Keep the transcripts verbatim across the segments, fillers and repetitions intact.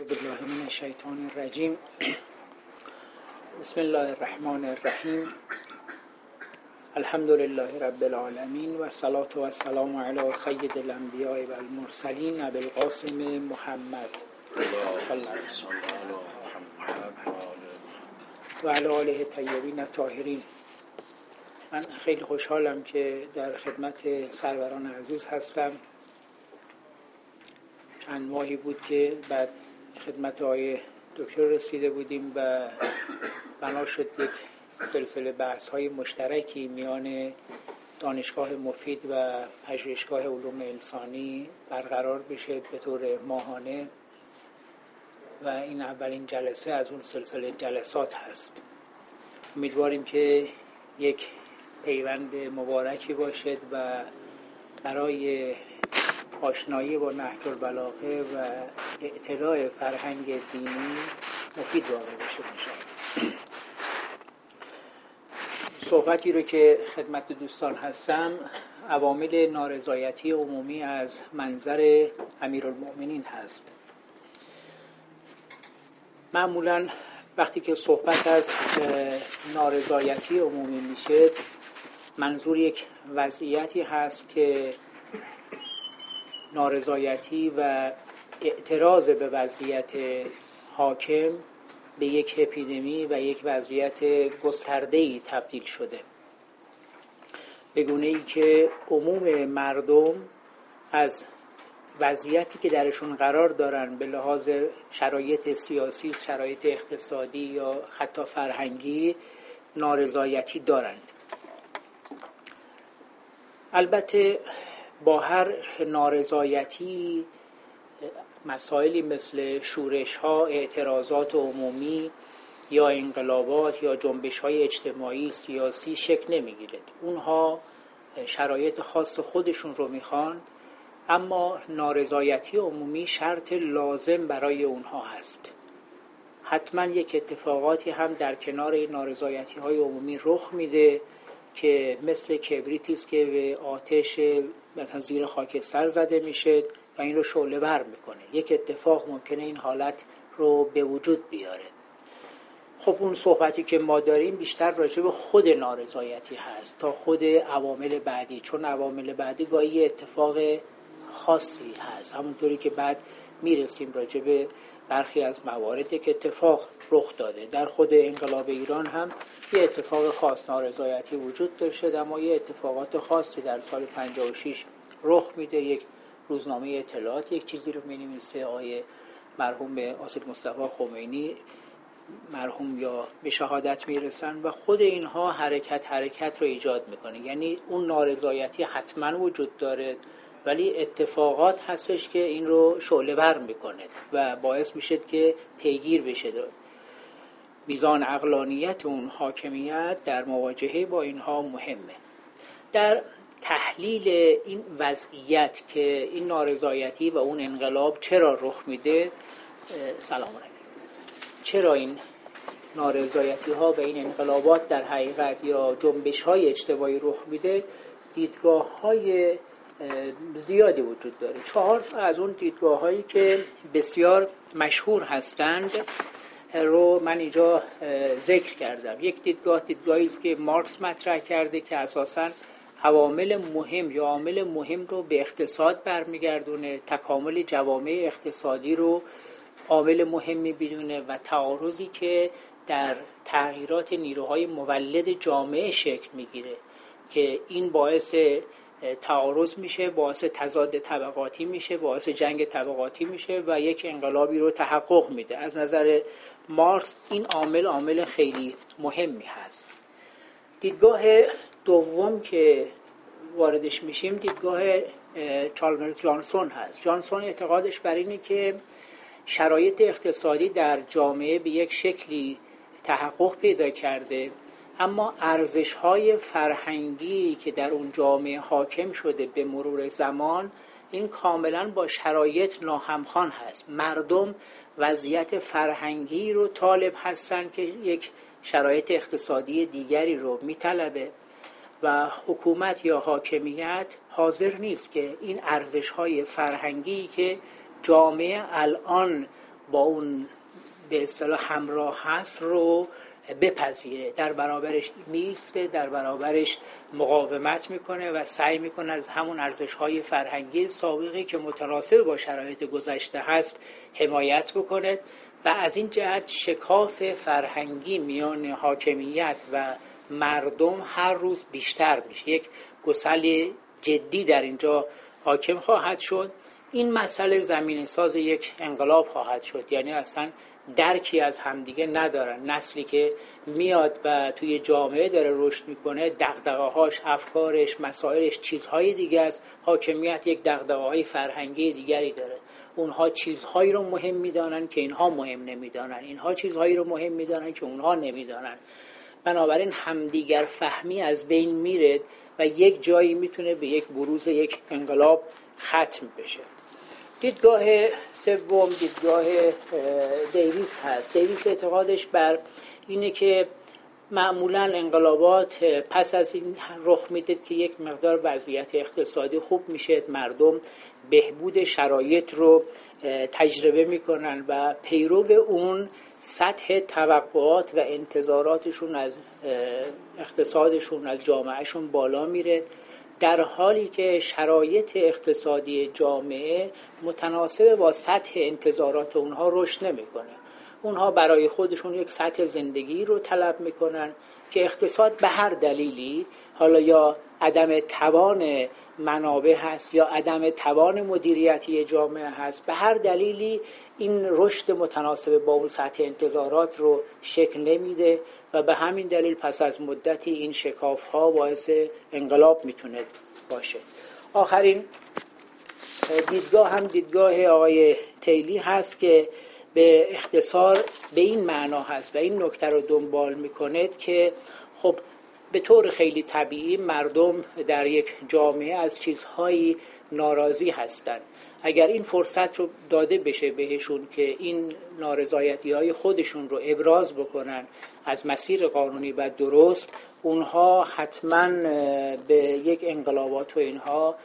بالله من الشیطان الرجیم. بسم الله الرحمن الرحیم. الحمد لله رب العالمین و الصلاة و السلام علی سید الانبیاء و المرسلین ابی القاسم محمد و علی آله الطیبین الطاهرین. من خیلی خوشحالم که در خدمت سروران عزیز هستم. چند ماهی بود که بعد خدمت آقای دکتر رسیده بودیم و بنا شد یک سلسله بحث های مشترکی میان دانشگاه مفید و پژوهشگاه علوم انسانی برقرار بشه به طور ماهانه و این اولین جلسه از اون سلسله جلسات هست. امیدواریم که یک پیوند مبارکی باشد و برای آشنایی با نهج البلاغه و اطلاع فرهنگ دینی مفید واقع بشه میشه. صحبتی رو که خدمت دوستان هستم عوامل نارضایتی عمومی از منظر امیرالمؤمنین هست. معمولاً وقتی که صحبت از نارضایتی عمومی میشه منظور یک وضعیتی هست که نارضایتی و اعتراض به وضعیت حاکم به یک اپیدمی و یک وضعیت گسترده‌ای تبدیل شده، به گونه‌ای که عموم مردم از وضعیتی که درشون قرار دارن به لحاظ شرایط سیاسی، شرایط اقتصادی یا حتی فرهنگی نارضایتی دارند. البته با هر نارضایتی مسائلی مثل شورش‌ها، اعتراضات عمومی یا انقلابات یا جنبش‌های اجتماعی سیاسی شکل نمی‌گیرد. اونها شرایط خاص خودشون رو میخوان، اما نارضایتی عمومی شرط لازم برای اونها هست. حتما یک اتفاقاتی هم در کنار این نارضایتی‌های عمومی رخ میده که مثل کبریتی است که به آتش مثلا زیر خاکستر زده میشه و این رو شعله ور میکنه. یک اتفاق ممکنه این حالت رو به وجود بیاره. خب اون صحبتی که ما داریم بیشتر راجع به خود نارضایتی هست تا خود عوامل بعدی، چون عوامل بعدی گاهی اتفاق خاصی هست. همونطوری که بعد میرسیم راجع به برخی از مواردی که اتفاق رخ داده. در خود انقلاب ایران هم یه اتفاق خاص نارضایتی وجود داشته، اما یه اتفاقات خاصی در سال پنجاه و شش رخ میده. یک روزنامه اطلاعات یک چیزی رو می‌نویسه، آقای مرحوم آصد مصطفی خمینی مرحوم یا به شهادت میرسن و خود اینها حرکت حرکت رو ایجاد میکنه. یعنی اون نارضایتی حتما وجود داره ولی اتفاقات هستش که این رو شعله ور میکنه و باعث میشه که پیگیر بشه. میزان عقلانیت اون حاکمیت در مواجهه با اینها مهمه. در تحلیل این وضعیت که این نارضایتی و اون انقلاب چرا رخ میده، سلام علیکم، چرا این نارضایتی ها و این انقلابات در حقیقت یا جنبش های اجتماعی رخ میده، دیدگاه های زیادی وجود داره. چهار تا از اون دیدگاه هایی که بسیار مشهور هستند رو من اینجا ذکر کردم. یک دیدگاه دیدگاهی است که مارکس مطرح کرده که اساساً عوامل مهم یا عامل مهم رو به اقتصاد برمیگردونه، تکامل جوامع اقتصادی رو عامل مهمی بدونه و تعارضی که در تغییرات نیروهای مولد جامعه شکل میگیره که این باعث تعارض میشه، باعث تضاد طبقاتی میشه، باعث جنگ طبقاتی میشه و یک انقلابی رو تحقق میده. از نظر مارکس این عامل عامل خیلی مهمی هست. دیدگاه دوم که واردش میشیم دیدگاه چالمرز جانسون هست. جانسون اعتقادش بر اینه که شرایط اقتصادی در جامعه به یک شکلی تحقق پیدا کرده، اما ارزش‌های فرهنگی که در اون جامعه حاکم شده به مرور زمان این کاملا با شرایط ناهمخوان هست. مردم وضعیت فرهنگی رو طالب هستن که یک شرایط اقتصادی دیگری رو میطلبه و حکومت یا حاکمیت حاضر نیست که این ارزش‌های فرهنگی که جامعه الان با اون به اصطلاح همراه هست رو بپذیره، در برابرش میسته، در برابرش مقاومت میکنه و سعی میکنه از همون ارزش‌های فرهنگی سابقی که متناسب با شرایط گذشته هست حمایت بکنه و از این جهت شکاف فرهنگی میان حاکمیت و مردم هر روز بیشتر میشه. یک گسل جدی در اینجا حاکم خواهد شد. این مسئله زمینه ساز یک انقلاب خواهد شد، یعنی اصلا درکی از همدیگه ندارن. نسلی که میاد و توی جامعه داره رشد میکنه، دغدغه‌هاش، افکارش، مسائلش چیزهای دیگه است. حاکمیت یک دغدغه‌های فرهنگی دیگری داره. اونها چیزهایی رو مهم میدانن که اینها مهم نمیدانن، اینها چیزهایی رو مهم میدانن که اونها نمیدانن. بنابراین همدیگر فهمی از بین میره و یک جایی میتونه به یک بروز یک انقلاب ختم بشه. دیدگاه سوم دیدگاه دیویس هست. دیویس اعتقادش بر اینه که معمولاً انقلابات پس از این رخ میده که یک مقدار وضعیت اقتصادی خوب میشه، مردم بهبود شرایط رو تجربه میکنن و پیرو اون سطح توقعات و انتظاراتشون از اقتصادشون، از جامعهشون بالا میره، در حالی که شرایط اقتصادی جامعه متناسب با سطح انتظارات اونها رشد نمیکنه. اونها برای خودشون یک سطح زندگی رو طلب میکنن که اقتصاد به هر دلیلی، حالا یا عدم توان منابع هست یا عدم توان مدیریتی جامعه هست، به هر دلیلی این رشد متناسب با اون سطح انتظارات رو شکل نمیده و به همین دلیل پس از مدتی این شکاف ها باعث انقلاب میتونه باشه. آخرین دیدگاه هم دیدگاه آقای تیلی هست که به اختصار به این معنا هست و این نکته رو دنبال میکنه که خب به طور خیلی طبیعی مردم در یک جامعه از چیزهایی ناراضی هستند. اگر این فرصت رو داده بشه بهشون که این نارضایتی‌های خودشون رو ابراز بکنن از مسیر قانونی و درست، اونها حتما به یک انقلابات و اینها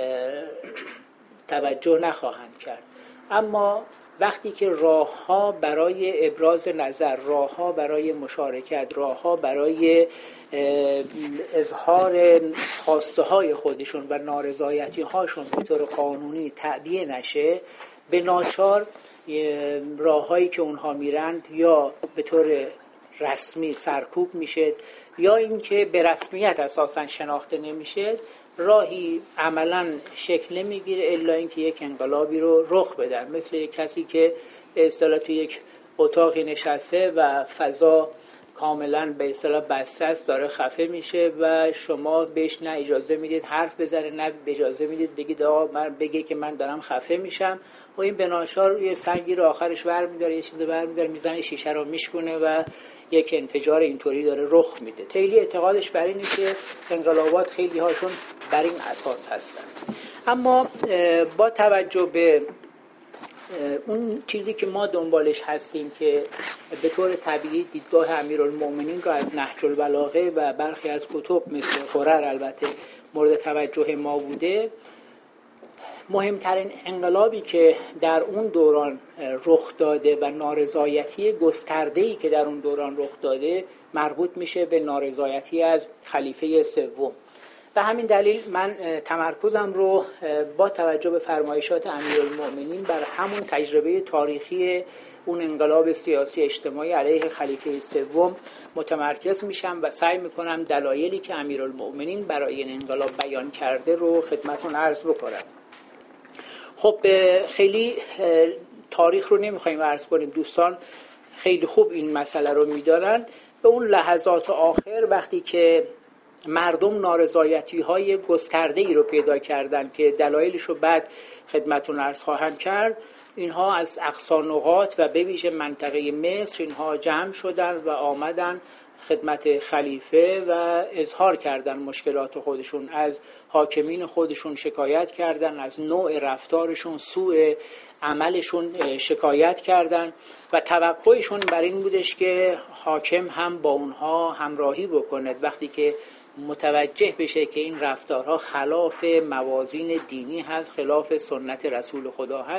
توجه نخواهند کرد. اما وقتی که راه‌ها برای ابراز نظر، راه‌ها برای مشارکت، راه‌ها برای اظهار خواسته‌های خودشون و نارضایتی‌هاشون به طور قانونی تعبیه نشه، به ناچار راه‌هایی که اونها میرند یا به طور رسمی سرکوب میشه یا اینکه به رسمیت اساساً شناخته نمیشه، راهی عملاً شکل نمیگیره الا اینکه یک انقلابی رو رخ بدن. مثل یک کسی که به اصطلاح توی یک اتاقی نشسته و فضا کاملاً به اصطلاح بسته است، داره خفه میشه و شما بهش نه اجازه میدید حرف بزنه نه اجازه میدید بگید آقا من بگه که من دارم خفه میشم و این به ناچار یه سنگی رو آخرش برمی‌داره، یه چیزی برمی‌داره، میزنه شیشه رو میشکونه و یک انفجار اینطوری داره رخ میده. تیلی اعتقادش بر اینه که انقلابات خیلی هاشون بر این اساس هستن. اما با توجه به اون چیزی که ما دنبالش هستیم که به طور طبیعی دیدگاه امیرالمؤمنین رو از نهج البلاغه و برخی از کتب مثل قرر البته مورد توجه ما بوده، مهمترین انقلابی که در اون دوران رخ داده و نارضایتی گسترده‌ای که در اون دوران رخ داده مربوط میشه به نارضایتی از خلیفه سوم. به همین دلیل من تمرکزم رو با توجه به فرمایشات امیرالمؤمنین بر همون تجربه تاریخی اون انقلاب سیاسی اجتماعی علیه خلیفه سوم متمرکز میشم و سعی میکنم دلایلی که امیرالمؤمنین برای این انقلاب بیان کرده رو خدمتتون عرض بکنم. خب خیلی تاریخ رو نمیخوایم عرض کنیم، دوستان خیلی خوب این مسئله رو میدارن. به اون لحظات آخر وقتی که مردم نارضایتی های گسترده ای رو پیدا کردن که دلایلش رو بعد خدمتتون عرض خواهم کرد، اینها از اقصا نقاط و به ویژه منطقه مصر اینها جمع شدن و آمدن خدمت خلیفه و اظهار کردن مشکلات خودشون، از حاکمین خودشون شکایت کردن، از نوع رفتارشون، سوء عملشون شکایت کردن و توقعشون بر این بودش که حاکم هم با اونها همراهی بکنه. وقتی که متوجه بشه که این رفتارها خلاف موازین دینی هست، خلاف سنت رسول خدا هست،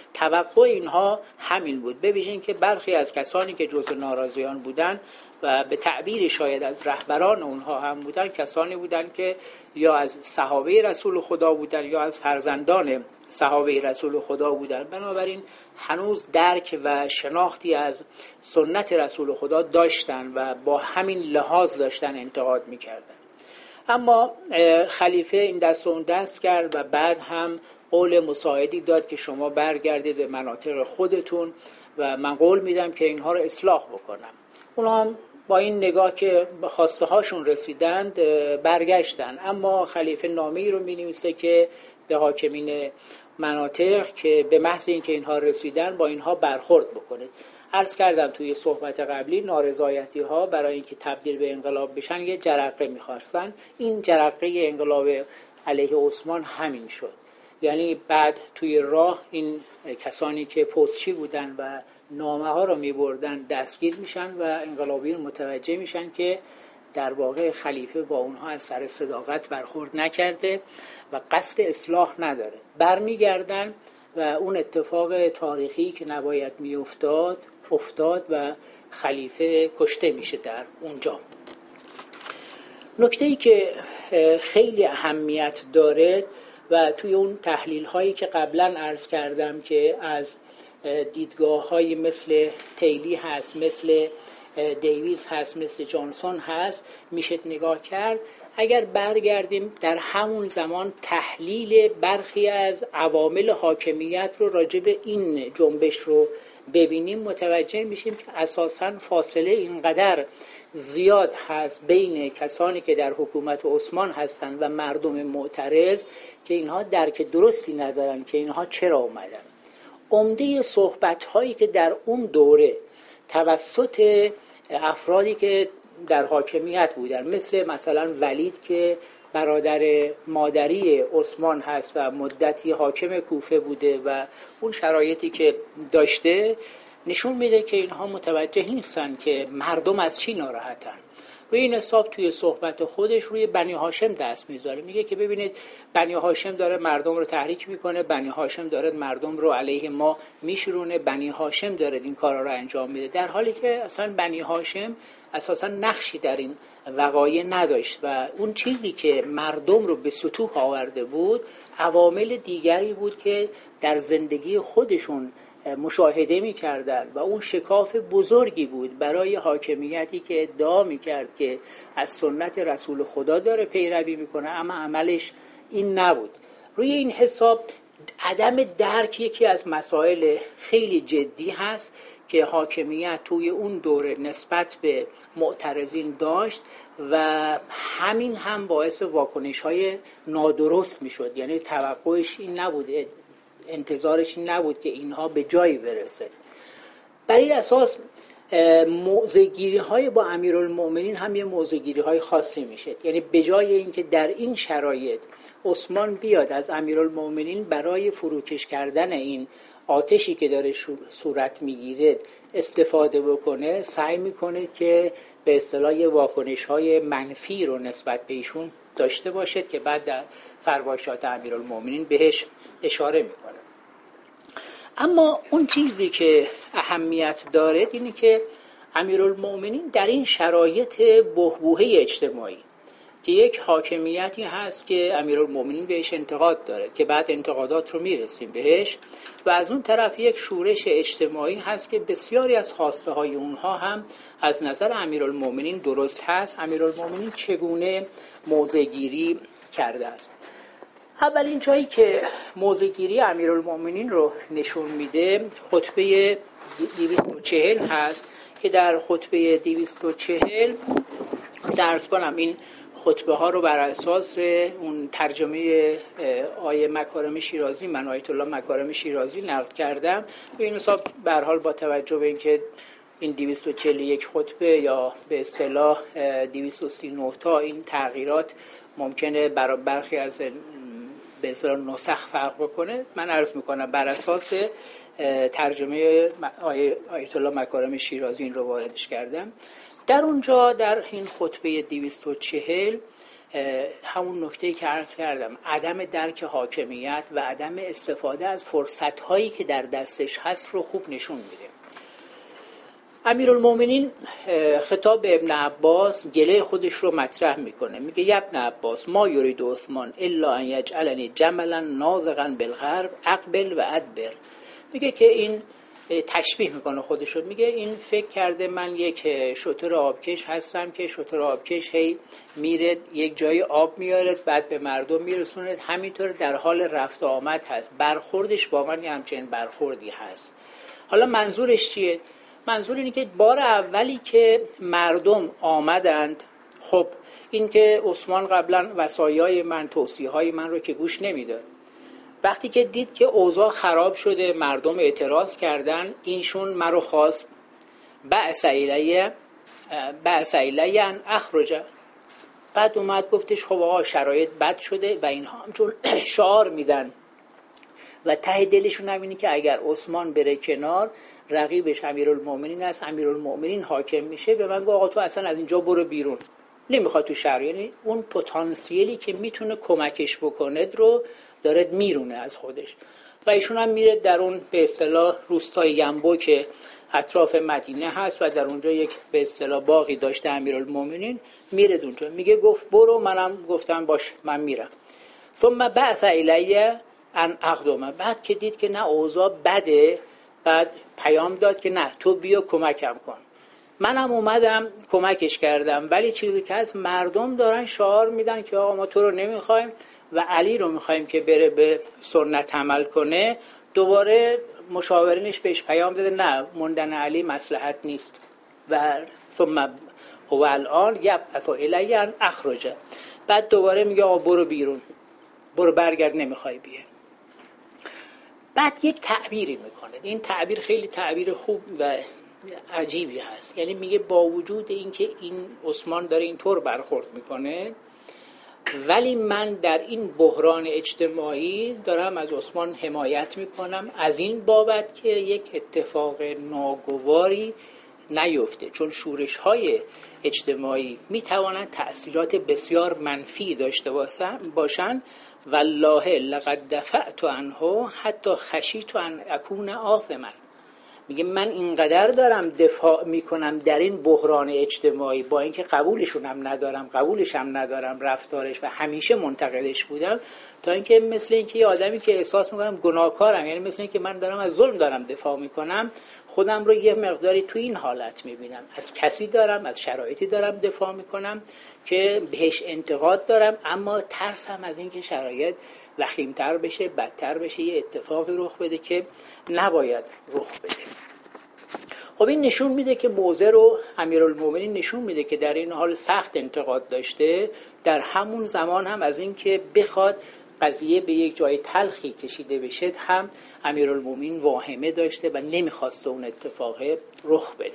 توقع اینها همین بود، ببینید که برخی از کسانی که جزو ناراضیان بودند و به تعبیر شاید از رهبران اونها هم بودن، کسانی بودند که یا از صحابه رسول خدا بودند یا از فرزندان صحابه رسول خدا بودند. بنابراین هنوز درک و شناختی از سنت رسول خدا داشتند و با همین لحاظ داشتن انتقاد میکردند. اما خلیفه این دست و اون دست کرد و بعد هم قول مساعدی داد که شما برگردید به مناطق خودتون و من قول میدم که اینها رو اصلاح بکنم. اونا هم با این نگاه که به خواسته هاشون رسیدند برگشتن، اما خلیفه نامه‌ای رو می‌نویسه که به حاکمین مناطق که به محض اینکه اینها رسیدن با اینها برخورد بکنید. عرض کردم توی صحبت قبلی نارضایتی ها برای اینکه تبدیل به انقلاب بشن یه جرقه می‌خواستن. این جرقه انقلاب علیه عثمان همین شد. یعنی بعد توی راه این کسانی که پستچی بودن و نامه ها رو می بردن دستگیر میشن و انقلابیون متوجه میشن که در واقع خلیفه با اونها از سر صداقت برخورد نکرده و قصد اصلاح نداره. برمیگردن و اون اتفاق تاریخی که نباید می افتاد افتاد و خلیفه کشته میشه در اونجا. نکته‌ای که خیلی اهمیت داره و توی اون تحلیل هایی که قبلا عرض کردم که از دیدگاه های مثل تیلی هست، مثل دیویز هست، مثل جانسون هست میشه نگاه کرد. اگر برگردیم در همون زمان تحلیل برخی از عوامل حاکمیت رو راجع به این جنبش رو ببینیم، متوجه میشیم که اساساً فاصله اینقدر زیاد هست بین کسانی که در حکومت عثمان هستند و مردم معترض که اینها درک درستی ندارن که اینها چرا اومدن. عمده صحبت هایی که در اون دوره توسط افرادی که در حاکمیت بودن، مثل مثلا ولید که برادر مادری عثمان هست و مدتی حاکم کوفه بوده و اون شرایطی که داشته، نشون میده که اینها متوجه نیستن که مردم از چی ناراحتن. و این حساب توی صحبت خودش روی بنی هاشم دست میذاره، میگه که ببینید بنی هاشم داره مردم رو تحریک میکنه، بنی هاشم داره مردم رو علیه ما میشورونه، بنی هاشم داره این کارا رو انجام میده، در حالی که اصلا بنی هاشم اساسا نقشی در این وقایع نداشت و اون چیزی که مردم رو به سطوح آورده بود عوامل دیگری بود که در زندگی خودشون مشاهده می‌کردند و اون شکاف بزرگی بود برای حاکمیتی که ادعا می‌کرد که از سنت رسول خدا داره پیروی می‌کنه، اما عملش این نبود. روی این حساب عدم درک یکی از مسائل خیلی جدی هست که حاکمیت توی اون دوره نسبت به معترضین داشت و همین هم باعث واکنش‌های نادرست می‌شد. یعنی توقعش این نبود، انتظارش این نبود که اینها به جایی برسه. بر این اساس موضع‌گیری های با امیرالمؤمنین هم یه موضع‌گیری های خاصی میشه. یعنی به جای اینکه در این شرایط عثمان بیاد از امیرالمؤمنین برای فروکش کردن این آتشی که داره صورت میگیره استفاده بکنه، سعی میکنه که به اصطلاح واکنش های منفی رو نسبت به ایشون داشته باشد که بعد در فرمایشات امیرالمؤمنین بهش اشاره میکنه. اما اون چیزی که اهمیت داره اینه که امیرالمؤمنین در این شرایط بحبوحه اجتماعی که یک حاکمیتی هست که امیرالمؤمنین بهش انتقاد داره که بعد انتقادات رو میرسیم بهش، و از اون طرف یک شورش اجتماعی هست که بسیاری از خواسته های اونها هم از نظر امیرالمؤمنین درست هست، امیرالمؤمنین چگونه موضع‌گیری کرده است. اولین جایی که موضع‌گیری امیرالمؤمنین رو نشون میده خطبه دویست و چهل هست که در خطبه دویست و چهل درس کنم این خطبه ها رو بر اساس اون ترجمه آیه مکارم شیرازی، من آیت الله مکارم شیرازی نقل کردم. به این حساب به هر حال با توجه به اینکه این دویست و چهل و یک خطبه یا به اصطلاح دویست و سی و نه تا این تغییرات ممکنه برای برخی از به اصطلاح نسخ فرق بکنه، من عرض میکنم بر اساس ترجمه آیت الله مکارم شیرازی این رو واردش کردم. در اونجا در این خطبه دویست و چهل همون نکته‌ای که عرض کردم، عدم درک حاکمیت و عدم استفاده از فرصت‌هایی که در دستش هست رو خوب نشون میده. امیرالمومنین خطاب به ابن عباس گله خودش رو مطرح میکنه، میگه یا ابن عباس ما یرید عثمان الا ان یجعلنی جملا ناضغا بالغرب اقبل و ادبر. میگه که این تشبیه میکنه خودش رو، میگه این فکر کرده من یک شتر آبکش هستم که شتر آبکش هی میره یک جای آب میاره بعد به مردم میرسونه، همینطور در حال رفت و آمد هست، برخوردش با من همچنین برخوردی هست. حالا منظورش چیه؟ منظور اینه که بار اولی که مردم آمدند، خب این که عثمان قبلا وصایای من، توصیه‌های من رو که گوش نمیداد، وقتی که دید که اوضاع خراب شده، مردم اعتراض کردن، اینشون مرو خواست بعث الیه بعث الیه ان اخرج. بعد اومد گفتش خب آقا شرایط بد شده و اینها هم چون شعار میدن و ته دلشون هم اینه که اگر عثمان بره کنار رقیبش امیرالمومنین است، امیرالمومنین حاکم میشه، به من گفت آقا تو اصلا از اینجا برو بیرون، نمیخواد تو شهر، یعنی اون پتانسیلی که میتونه کمکش بکنه رو داره میرونه از خودش. و ایشون هم میره در اون به اصطلاح روستای ینبو که اطراف مدینه هست و در اونجا یک به اصطلاح باغی داشته امیرالمومنین، میره اونجا، میگه گفت برو، منم گفتم باش من میرم. ثم بعث الیه ان اقدم. بعد که دید که نه اوضاع بده، بعد پیام داد که نه تو بیا کمکم کن. منم اومدم کمکش کردم، ولی چیزی که از مردم دارن شعار میدن که آقا ما تو رو نمیخوایم و علی رو میخوایم که بره به سنت عمل کنه. دوباره مشاورینش بهش پیام داده نه موندن علی مصلحت نیست و ثم هو الان یبعث الی ان اخرج. بعد دوباره میگه آقا برو بیرون، برو برگرد، نمیخوای بیه. بعد یک تعبیری میکنه، این تعبیر خیلی تعبیر خوب و عجیبی هست، یعنی میگه با وجود اینکه این عثمان داره اینطور برخورد میکنه، ولی من در این بحران اجتماعی دارم از عثمان حمایت میکنم از این بابت که یک اتفاق ناگواری نیفته، چون شورش های اجتماعی میتوانند تأثیرات بسیار منفی داشته باشند. والله لقد دفعت عنه حتی خشیت ان اکون آثما. میگه من اینقدر دارم دفاع میکنم در این بحران اجتماعی، با اینکه قبولشون هم ندارم، قبولش هم ندارم رفتارش و همیشه منتقدش بودم، تا اینکه مثل اینکه یه آدمی که احساس میکنم گناهکارم، یعنی مثل اینکه من دارم از ظلم دارم دفاع میکنم، خودم رو یه مقداری تو این حالت میبینم، از کسی دارم، از شرایطی دارم دفاع میکنم که بهش انتقاد دارم، اما ترسم از اینکه شرایط وخیمتر بشه، بدتر بشه، یه اتفاقی رخ بده که نباید رخ بده. خب این نشون میده که موضع رو امیرالمومنین نشون میده که در این حال سخت انتقاد داشته، در همون زمان هم از این که بخواد قضیه به یک جای تلخی کشیده بشه هم امیرالمومنین واهمه داشته و نمیخواسته اون اتفاق رخ بده.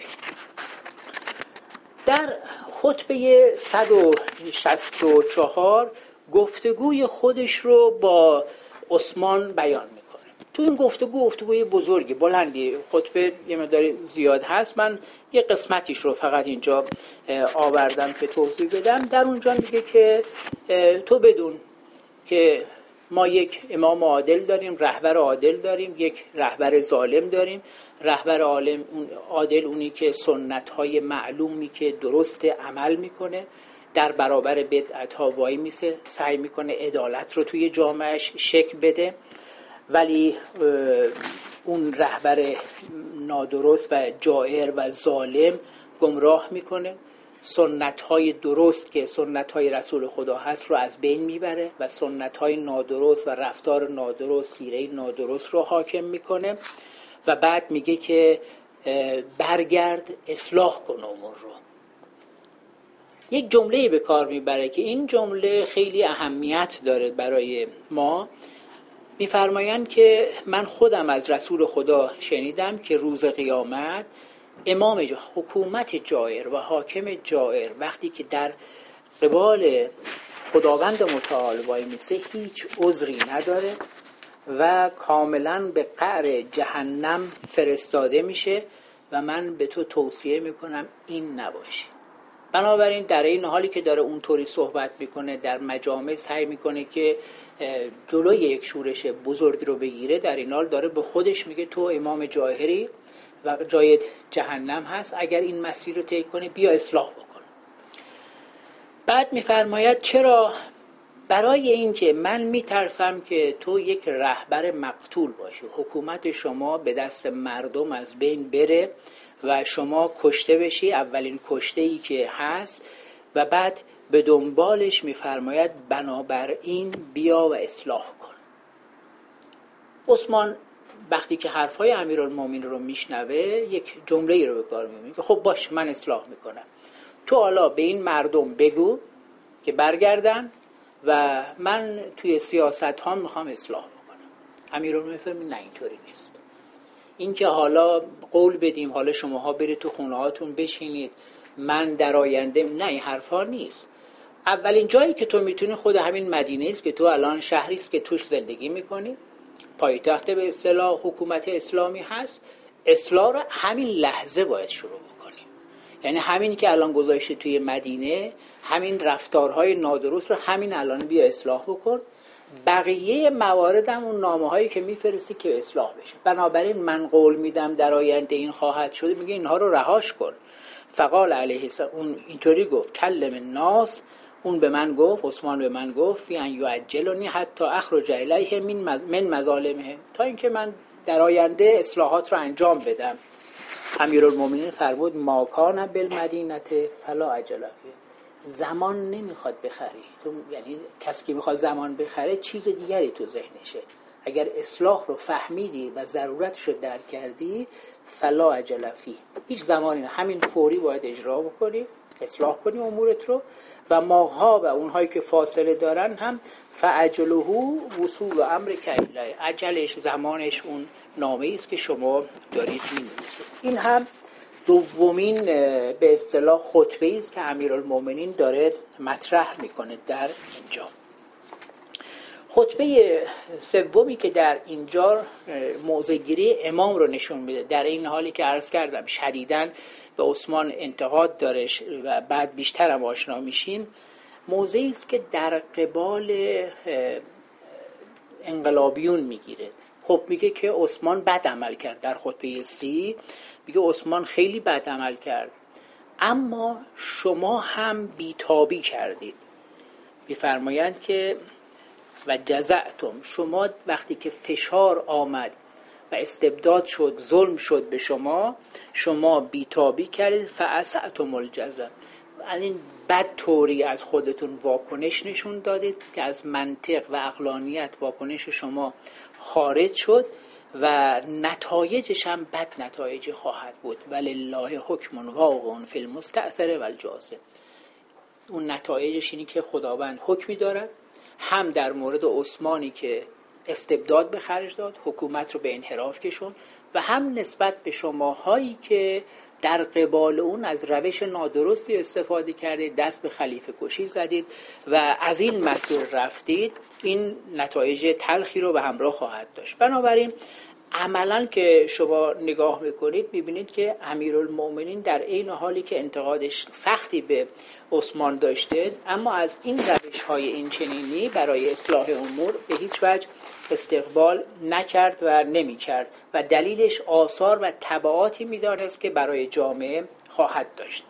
در خطبه صد و شصت و چهار گفتگوی خودش رو با عثمان بیان میکنه. تو این گفتگو گفتگوی بزرگی بلندی، خطبه یه مقدار زیاد هست، من یه قسمتیش رو فقط اینجا آوردم که توضیح بدم. در اونجا میگه که تو بدون که ما یک امام عادل داریم، رهبر عادل داریم، یک رهبر ظالم داریم. رهبر عالم اون عادل اونی که سنت‌های معلومی که درست عمل میکنه، در برابر بدعت‌ها وای میسه، سعی میکنه عدالت رو توی جامعهش شکل بده. ولی اون رهبر نادرست و جائر و ظالم گمراه میکنه، سنت‌های درست که سنت‌های رسول خدا هست رو از بین میبره و سنت‌های نادرست و رفتار نادرست، سیره نادرست رو حاکم میکنه. و بعد میگه که برگرد اصلاح کن امور رو. یک جمله‌ای به کار میبره که این جمله خیلی اهمیت داره برای ما. میفرمایند که من خودم از رسول خدا شنیدم که روز قیامت امام جا، حکومت جائر و حاکم جائر وقتی که در قبال خداوند متعال وای میسه هیچ عذری نداره و کاملا به قعر جهنم فرستاده میشه و من به تو توصیه میکنم این نباشی. بنابراین در این حالی که داره اونطوری صحبت میکنه در مجامع سعی میکنه که جلوی یک شورش بزرگ رو بگیره، در این حال داره به خودش میگه تو امام جاهری و جای جهنم هست، اگر این مسیر رو طی کنی بیا اصلاح بکن. بعد میفرماید چرا؟ برای اینکه من میترسم که تو یک رهبر مقتول باشی، حکومت شما به دست مردم از بین بره و شما کشته بشی، اولین کشته ای که هست، و بعد به دنبالش میفرماید بنابراین بیا و اصلاح کن. عثمان وقتی که حرفای امیرالمومنین رو میشنوه یک جمله ای رو به کار میبره که خب باش من اصلاح میکنم، تو حالا به این مردم بگو که برگردن و من توی سیاست ها میخوام اصلاح بکنم. امیرالمومنین فرمود نه اینطوری نیست، این که حالا قول بدیم حالا شماها برید تو خونه هاتون بشینید من در آینده، نه این حرفا نیست. اولین جایی که تو میتونی خود همین مدینه است که تو الان شهری است که توش زندگی میکنی، پایتخت به اصطلاح حکومت اسلامی هست، اصلاح رو همین لحظه باید شروع بکنی. یعنی همین که الان گذاشته توی مدینه، همین رفتارهای نادرست رو همین الان بیا اصلاح بکن. بقیه موارد هم اون نامه هایی که میفرستی که اصلاح بشه. بنابراین من قول میدم در آینده این خواهد شده، میگه اینها رو رهاش کن. فقال علیه السلام، اون اینطوری گفت کلم الناس، اون به من گفت، عثمان به من گفت فی ان یعجلنی حتی اخرج الیه من من مظالمه، تا اینکه من در آینده اصلاحات رو انجام بدم. امیرالمومنین فرمود ما کان بالمدینه فلا عجل فیه، زمان نمیخواد بخری تو، یعنی کسی که میخواد زمان بخره چیز دیگری تو ذهنشه. اگر اصلاح رو فهمیدی و ضرورتش رو درک کردی فلا عجل فیه، هیچ زمانی نه، همین فوری باید اجرا بکنی، اصلاح کنی امورت رو. و ماها و اونهایی که فاصله دارن هم فعجله وصول امر کیله، عجلش زمانش اون نامه است که شما دارید می‌نویسید. این هم دومین به اصطلاح خطبه است که امیرالمومنین داره مطرح میکنه در اینجا. خطبه سومی که در اینجا موضع‌گیری امام رو نشون میده، در این حالی که عرض کردم شدیداً به عثمان انتقاد داره و بعد بیشتر هم آشنا میشیم، موضعی است که در قبال انقلابیون میگیره. خب میگه که عثمان بد عمل کرد، در خطبه سی میگه عثمان خیلی بد عمل کرد، اما شما هم بیتابی کردید. میفرمایند که و جزعتم، شما وقتی که فشار آمد و استبداد شد، ظلم شد به شما، شما بیتابی کردید. فاسعتم الجزع، این بد طوری از خودتون واکنش نشون دادید که از منطق و عقلانیت واکنش شما خارج شد و نتایجش هم بد نتایج خواهد بود. ولله حکم واقع فی المستأثر والجازم، اون نتایجش اینی که خداوند حکمی دارد، هم در مورد عثمانی که استبداد به خرج داد، حکومت رو به انحراف کشوند، و هم نسبت به شماهایی که در قبال اون از روش نادرستی استفاده کردید، دست به خلیفه کشی زدید و از این مسیر رفتید، این نتایج تلخی رو به همراه خواهد داشت. بنابراین عملاً که شما نگاه میکنید میبینید که امیرالمومنین در این حالی که انتقادش سختی به عثمان داشته، اما از این روش‌های این چنینی برای اصلاح امور به هیچ وجه استقبال نکرد و نمی‌کرد و دلیلش آثار و تبعاتی می‌دانست که برای جامعه خواهد داشت.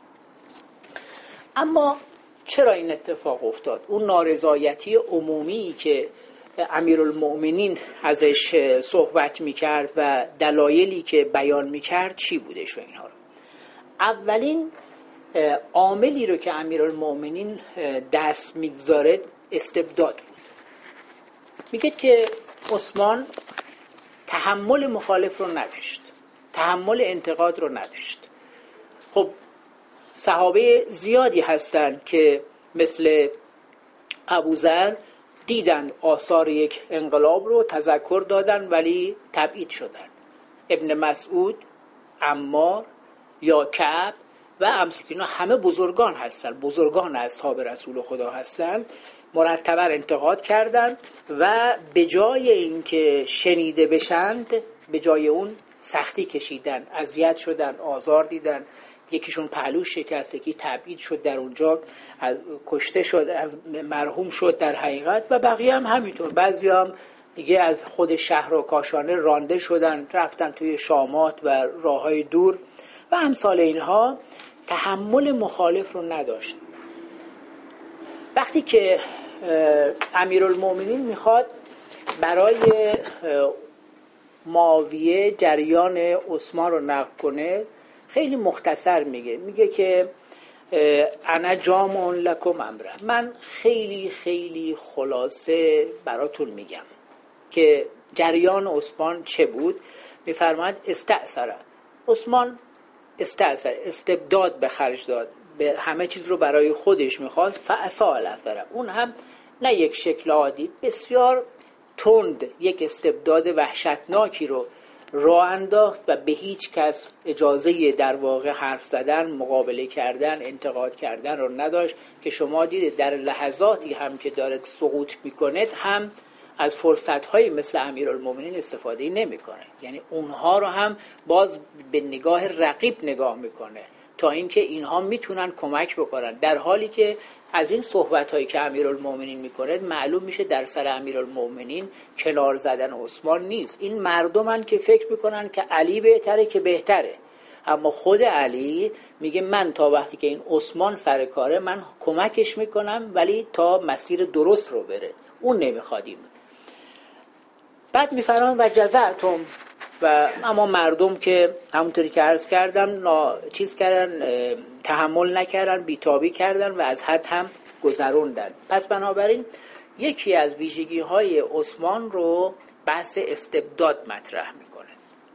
اما چرا این اتفاق افتاد؟ اون نارضایتی عمومی که امیرالمومنین ازش صحبت می‌کرد و دلایلی که بیان می‌کرد چی بودش و اینها رو؟ اولین عاملی رو که امیرالمومنین دست میگذاره استبداد بود. میگه که عثمان تحمل مخالف رو نداشت، تحمل انتقاد رو نداشت. خب صحابه زیادی هستن که مثل ابوذر دیدن آثار یک انقلاب رو، تذکر دادن ولی تبعید شدن. ابن مسعود، عمار یا کعب و امثال اینا همه بزرگان هستن، بزرگان اصحاب رسول خدا هستن، مرتبا انتقاد کردند و به جای اینکه شنیده بشند به جای اون سختی کشیدن، اذیت شدن، آزار دیدن، یکیشون پهلوش شکست، یکی تبعید شد در اونجا، از کشته شد، از مرحوم شد در حقیقت، و بقیه هم همینطور. بعضی هم دیگه از خود شهر و کاشانه رانده شدن، رفتن توی شامات و راههای دور و امثال اینها. تحمل مخالف رو نداشت. وقتی که امیرالمومنین میخواد برای معاویه جریان عثمان رو نقل کنه، خیلی مختصر میگه میگه که انا جامع لکم امره، من خیلی خیلی خلاصه براتون میگم که جریان عثمان چه بود. میفرماید استأثر، عثمان استأثر، استبداد به خرج داد، به همه چیز رو برای خودش میخواد. فاساء الاثر، اون هم نه یک شکل عادی، بسیار تند، یک استبداد وحشتناکی رو راه انداخت و به هیچ کس اجازه در واقع حرف زدن، مقابله کردن، انتقاد کردن رو نداشت که شما دیدید در لحظاتی هم که داره سقوط میکنه هم از فرصت‌های مثل امیرالمومنین استفاده نمی‌کنه، یعنی اونها رو هم باز به نگاه رقیب نگاه میکنه تا اینکه اینها میتونن کمک بکنن، در حالی که از این صحبت‌هایی که امیرالمومنین میکنه معلوم میشه در سر امیرالمومنین کنار زدن عثمان نیست. این مردمن که فکر میکنن که علی بهتره که بهتره، اما خود علی میگه من تا وقتی که این عثمان سر کاره من کمکش میکنم، ولی تا مسیر درست رو بره، اون نمیخوادیم. بعد میفرمان و جزعتم، و اما مردم که همونطوری که عرض کردم نا چیز کردن، تحمل نکردن، بیتابی کردن و از حد هم گذروندن. پس بنابراین یکی از ویژگی های عثمان رو بحث استبداد مطرح میکنه.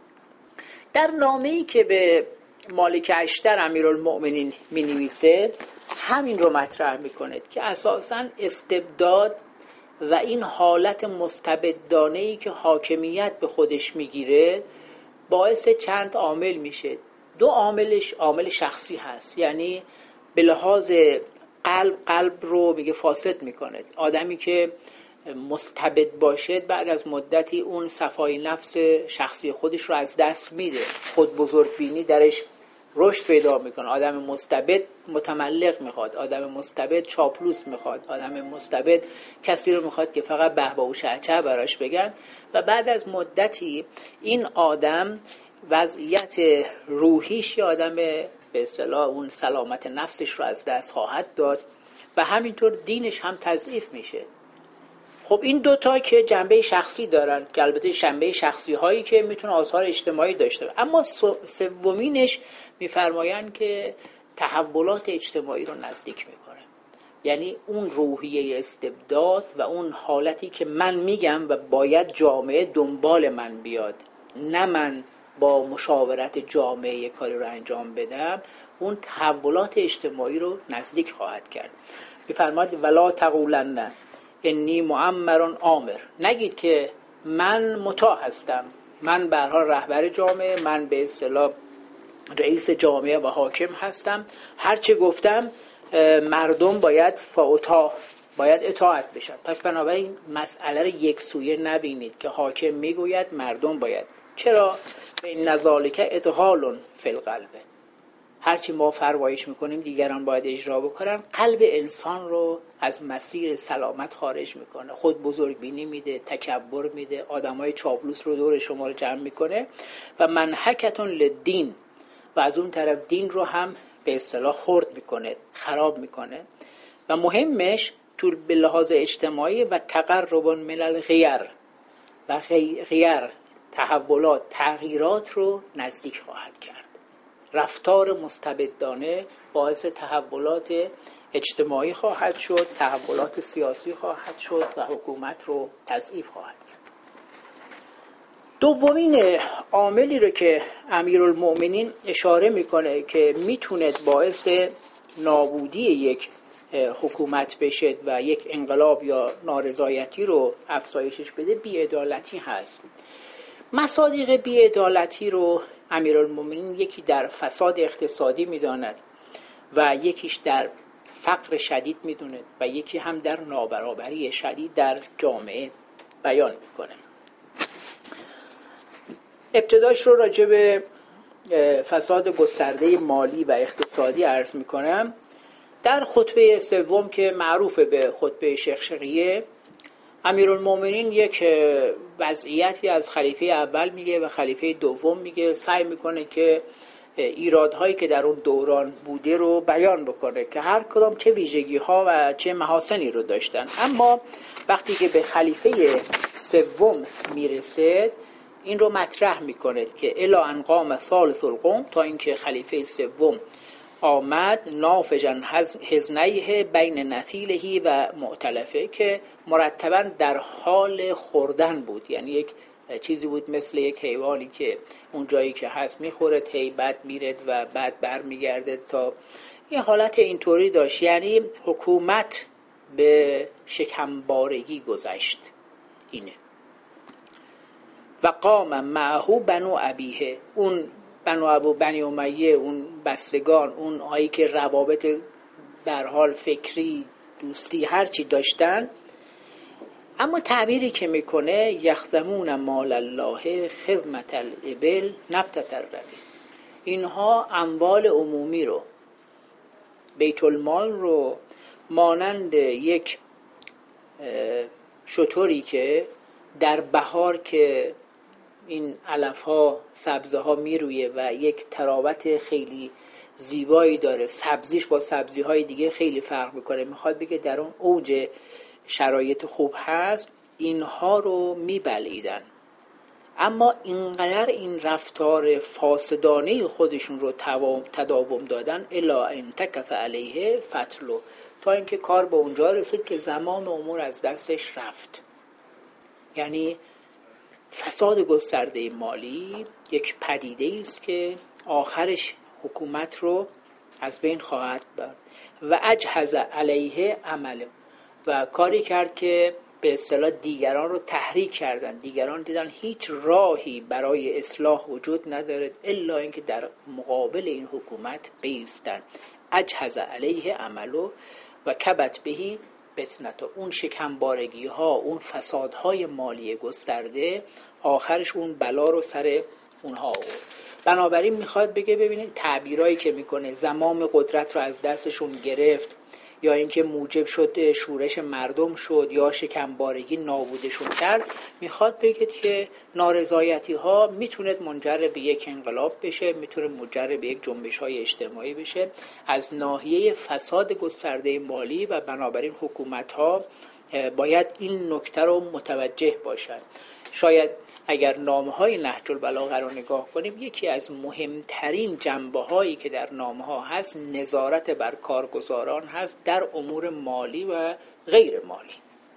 در نامه‌ای که به مالک اشتر امیرالمؤمنین مینویسه همین رو مطرح میکنه که اساساً استبداد و این حالت مستبدانه‌ای که حاکمیت به خودش میگیره باعث چند عامل میشه. دو عاملش عامل شخصی هست، یعنی به لحاظ قلب قلب رو میگه فاسد میکنه. آدمی که مستبد باشه بعد از مدتی اون صفای نفس شخصی خودش رو از دست میده، خود بزرگ بینی درش رشد پیدا میکنه. آدم مستبد متملق میخواد، آدم مستبد چاپلوس میخواد، آدم مستبد کسی رو میخواد که فقط به به و چهچه براش بگن، و بعد از مدتی این آدم وضعیت روحیش یا آدم به اصطلاح اون سلامت نفسش رو از دست خواهد داد و همینطور دینش هم تضعیف میشه. خب این دوتا که جنبه شخصی دارن، که البته جنبه شخصی هایی که میتونه آثار اجتماعی داشته باشه، اما سومینش میفرمایند که تحولات اجتماعی رو نزدیک میکنه. یعنی اون روحیه استبداد و اون حالتی که من میگم و باید جامعه دنبال من بیاد، نه من با مشاورت جامعه یک کاری رو انجام بدم، اون تحولات اجتماعی رو نزدیک خواهد کرد. میفرماید ولا تقولن انی معمر آمر، نگید که من مطاع هستم، من به هر حال رهبر جامعه، من به اصطلاح رئیس جامعه و حاکم هستم، هر چه گفتم مردم باید فاطاع، باید اطاعت بشن. پس بنابراین مسئله رو یک سویه نبینید که حاکم میگوید مردم باید. چرا؟ این ذالک ادغال فی القلب، هرچی ما فرمایش میکنیم دیگران باید اجرا بکنن، قلب انسان رو از مسیر سلامت خارج میکنه، خود بزرگ بینی میده، تکبر میده، آدمای چاپلوس رو دور شما رو جمع میکنه و منحکتون للدین، و از اون طرف دین رو هم به اصطلاح خرد میکنه، خراب میکنه. و مهمش طول به لحاظ اجتماعی و تقرب من الغیر، و غیر تحولات، تغییرات رو نزدیک خواهد کرد. رفتار مستبدانه باعث تحولات اجتماعی خواهد شد، تحولات سیاسی خواهد شد و حکومت رو تضعیف خواهد کرد. دومین عاملی رو که امیرالمؤمنین اشاره میکنه که میتونه باعث نابودی یک حکومت بشه و یک انقلاب یا نارضایتی رو افزایشش بده، بی‌عدالتی هست. مصادیق بی‌عدالتی رو امیرالمومنین یکی در فساد اقتصادی میداند و یکیش در فقر شدید میدونه و یکی هم در نابرابری شدید در جامعه بیان میکنه. ابتداش رو راجع به فساد گسترده مالی و اقتصادی عرض میکنم. در خطبه سوم که معروف به خطبه شقشقیه، امیرالمومنین یک وضعیتی از خلیفه اول میگه و خلیفه دوم میگه، سعی میکنه که ایرادهایی که در اون دوران بوده رو بیان بکنه که هر کدام چه ویژگی ها و چه محاسنی رو داشتن. اما وقتی که به خلیفه سوم میرسه این رو مطرح میکنه که الا ان قام ثالث القوم، تا اینکه خلیفه سوم آمد نافجن حزنیه بین نثیلهی و معتلفه، که مرتبا در حال خوردن بود، یعنی یک چیزی بود مثل یک حیوانی که اون جایی که هست میخورد، هی بعد میرد و بعد بر میگرده، تا یه حالت اینطوری داشت. یعنی حکومت به شکمبارگی گذشت. اینه. و قام معه بنو ابیه، اون بنو ابو بنی امیه، اون بستگان، اون هایی که روابط در حال فکری، دوستی، هرچی داشتن. اما تعبیری که میکنه یخدمون مال الله خدمت الابل نبتة الربیع، اینها اموال عمومی رو، بیت المال رو، مانند یک شتری که در بهار که این علف ها، سبزه ها میرویه و یک تراوت خیلی زیبایی داره، سبزیش با سبزی های دیگه خیلی فرق میکنه، میخواد بگه در اون اوج شرایط خوب هست، اینها رو میبلیدن. اما اینقدر این رفتار فاسدانه خودشون رو تداوم دادن الا ان تکف علیه فتلو، تا اینکه کار به اونجا رسید که زمان امور از دستش رفت. یعنی فساد گسترده مالی یک پدیده است که آخرش حکومت رو از بین خواهد برد. و اجهز علیه عمله، و کاری کرد که به اصطلاح دیگران رو تحریک کردن. دیگران دیدن هیچ راهی برای اصلاح وجود ندارد الا اینکه در مقابل این حکومت بایستن. اجهز علیه عمله و کبت بهی فتنته، اون شکمبارگی ها، اون فسادهای مالی گسترده آخرش اون بلا رو سر اونها آورد. بنابراین میخواد بگه ببینید تعبیرایی که میکنه زمام قدرت رو از دستشون گرفت، یا اینکه موجب شد شورش مردم شد، یا شکمبارگی نابودشون کرد، میخواد بگه که نارضایتی ها میتونه منجر به یک انقلاب بشه، میتونه منجر به یک جنبش های اجتماعی بشه از ناحیه فساد گسترده مالی. و بنابراین حکومت ها باید این نکته رو متوجه باشند. شاید اگر نامه‌های نهج البلاغه رو نگاه کنیم، یکی از مهمترین جنبه‌هایی که در نامه‌ها هست نظارت بر کارگزاران هست در امور مالی و غیر مالی،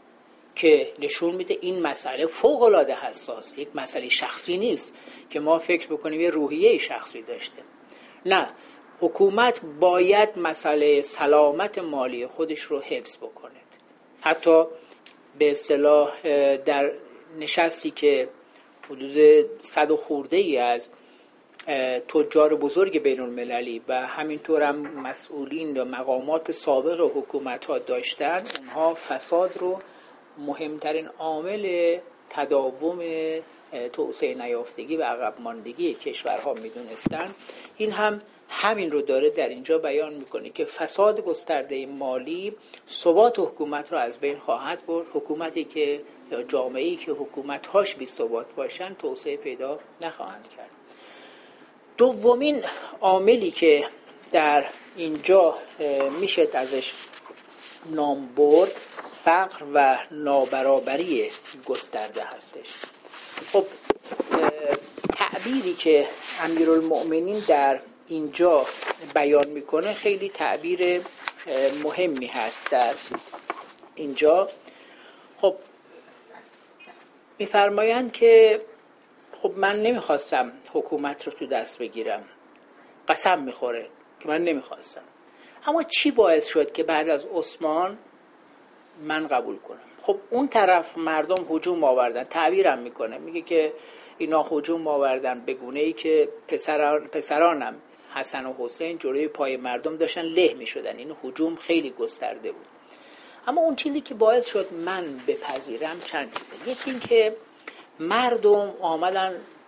که نشون میده این مسئله فوق‌العاده حساس، یک مسئله شخصی نیست که ما فکر بکنیم یه روحیه شخصی داشته. نه، حکومت باید مسئله سلامت مالی خودش رو حفظ بکنه. حتی به اصطلاح در نشستی که حدود صد و خورده ای از تجار بزرگ بین المللی و همینطور هم مسئولین و مقامات سابق حکومت ها داشتن، اونها فساد رو مهمترین عامل تداوم توسعه نیافتگی و عقب ماندگی کشورها میدونستن. این هم همین رو داره در اینجا بیان میکنه که فساد گسترده مالی ثبات حکومت رو از بین خواهد برد. حکومتی که یا جامعه‌ای که حکومت‌هاش بی ثبات باشن توسعه پیدا نخواهند کرد. دومین عاملی که در اینجا میشه ازش نام برد فقر و نابرابری گسترده هستش. خب تعبیری که امیرالمؤمنین در اینجا بیان میکنه خیلی تعبیر مهمی هست. در اینجا خب میفرمایند که خب من نمیخواستم حکومت رو تو دست بگیرم، قسم میخوره که من نمیخواستم، اما چی باعث شد که بعد از عثمان من قبول کنم؟ خب اون طرف مردم هجوم آوردن. تعبیرم میکنه، میگه که اینا هجوم آوردن به گونه‌ای که پسران پسرانم حسن و حسین جلوی پای مردم داشتن له میشدن. این هجوم خیلی گسترده بود. اما اون چیزی که باعث شد من بپذیرم چند چیزه. یکی این که مردم آمدن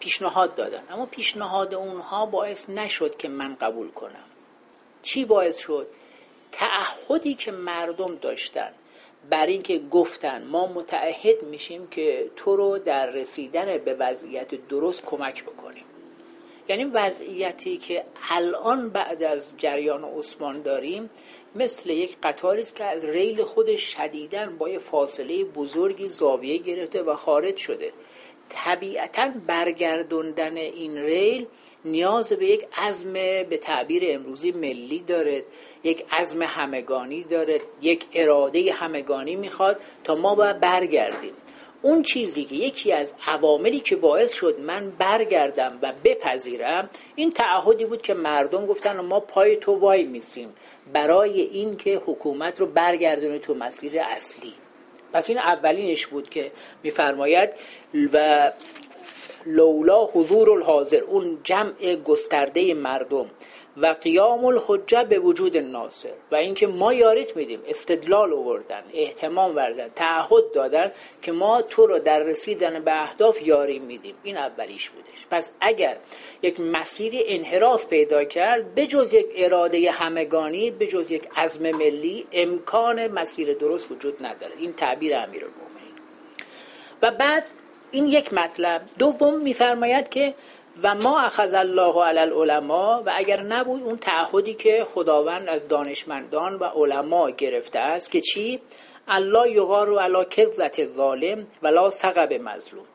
پیشنهاد دادن، اما پیشنهاد اونها باعث نشد که من قبول کنم. چی باعث شد؟ تعهدی که مردم داشتن بر این که گفتن ما متعهد میشیم که تو رو در رسیدن به وضعیت درست کمک بکنیم. یعنی وضعیتی که الان بعد از جریان عثمان داریم مثل یک قطاری است که از ریل خودش شدیداً با یه فاصله بزرگی زاویه گرفته و خارج شده. طبیعتاً برگردوندن این ریل نیاز به یک عزم به تعبیر امروزی ملی داره، یک عزم همگانی داره، یک اراده همگانی میخواد تا ما باید برگردیم. اون چیزی که یکی از عواملی که باعث شد من برگردم و بپذیرم این تعهدی بود که مردم گفتن ما پای تو وای میسیم برای این که حکومت رو برگردونه تو مسیر اصلی. پس این اولینش بود که میفرماید و لولا حضور الحاضر، اون جمع گسترده مردم، و قیام الحجه به وجود ناصر، و اینکه ما یاریت میدیم، استدلال آوردن، اهتمام وردن، تعهد دادن که ما تو رو در رسیدن به اهداف یاری میدیم. این اولیش بودش. پس اگر یک مسیر انحراف پیدا کرد بجز یک اراده همگانی، بجز یک عزم ملی، امکان مسیر درست وجود نداره. این تعبیر امیرالمومنین. و بعد این یک مطلب. دوم میفرماید که و ما اخذ الله علی العلماء، و اگر نبود اون تعهدی که خداوند از دانشمندان و علما گرفته است که چی؟ الله یغار علی کذبة ظالم ولا ثغب مظلوم،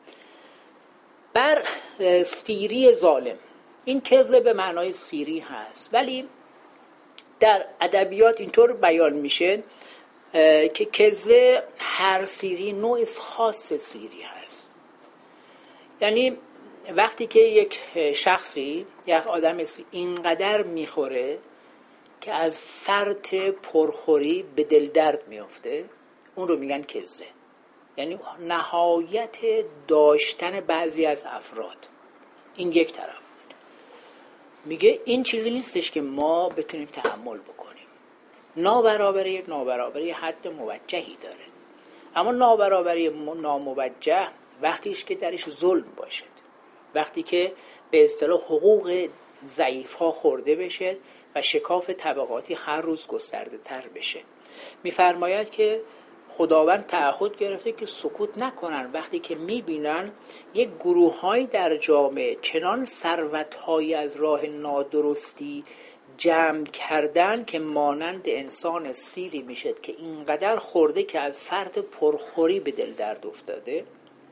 بر سیری ظالم. این کذب به معنای سیری هست، ولی در ادبیات اینطور بیان میشه که کذب هر سیری نوع خاص سیری هست. یعنی وقتی که یک شخصی، یک آدم اینقدر میخوره که از فرط پرخوری به دل درد میفته، اون رو میگن کذب. یعنی نهایت داشتن بعضی از افراد. این یک طرف. میگه این چیزی نیستش که ما بتونیم تحمل بکنیم. نابرابری یک نابرابری حد موجهی داره، اما نابرابری ناموجه وقتیش که درش ظلم باشه، وقتی که به اصطلاح حقوق ضعیف ها خورده بشه و شکاف طبقاتی هر روز گسترده تر بشه. میفرماید که خداوند تعهد گرفته که سکوت نکنن وقتی که میبینن یک گروه‌های در جامعه چنان ثروت‌هایی از راه نادرستی جمع کردن که مانند انسان سیری میشد که اینقدر خورده که از فرط پرخوری به دل درد افتاده.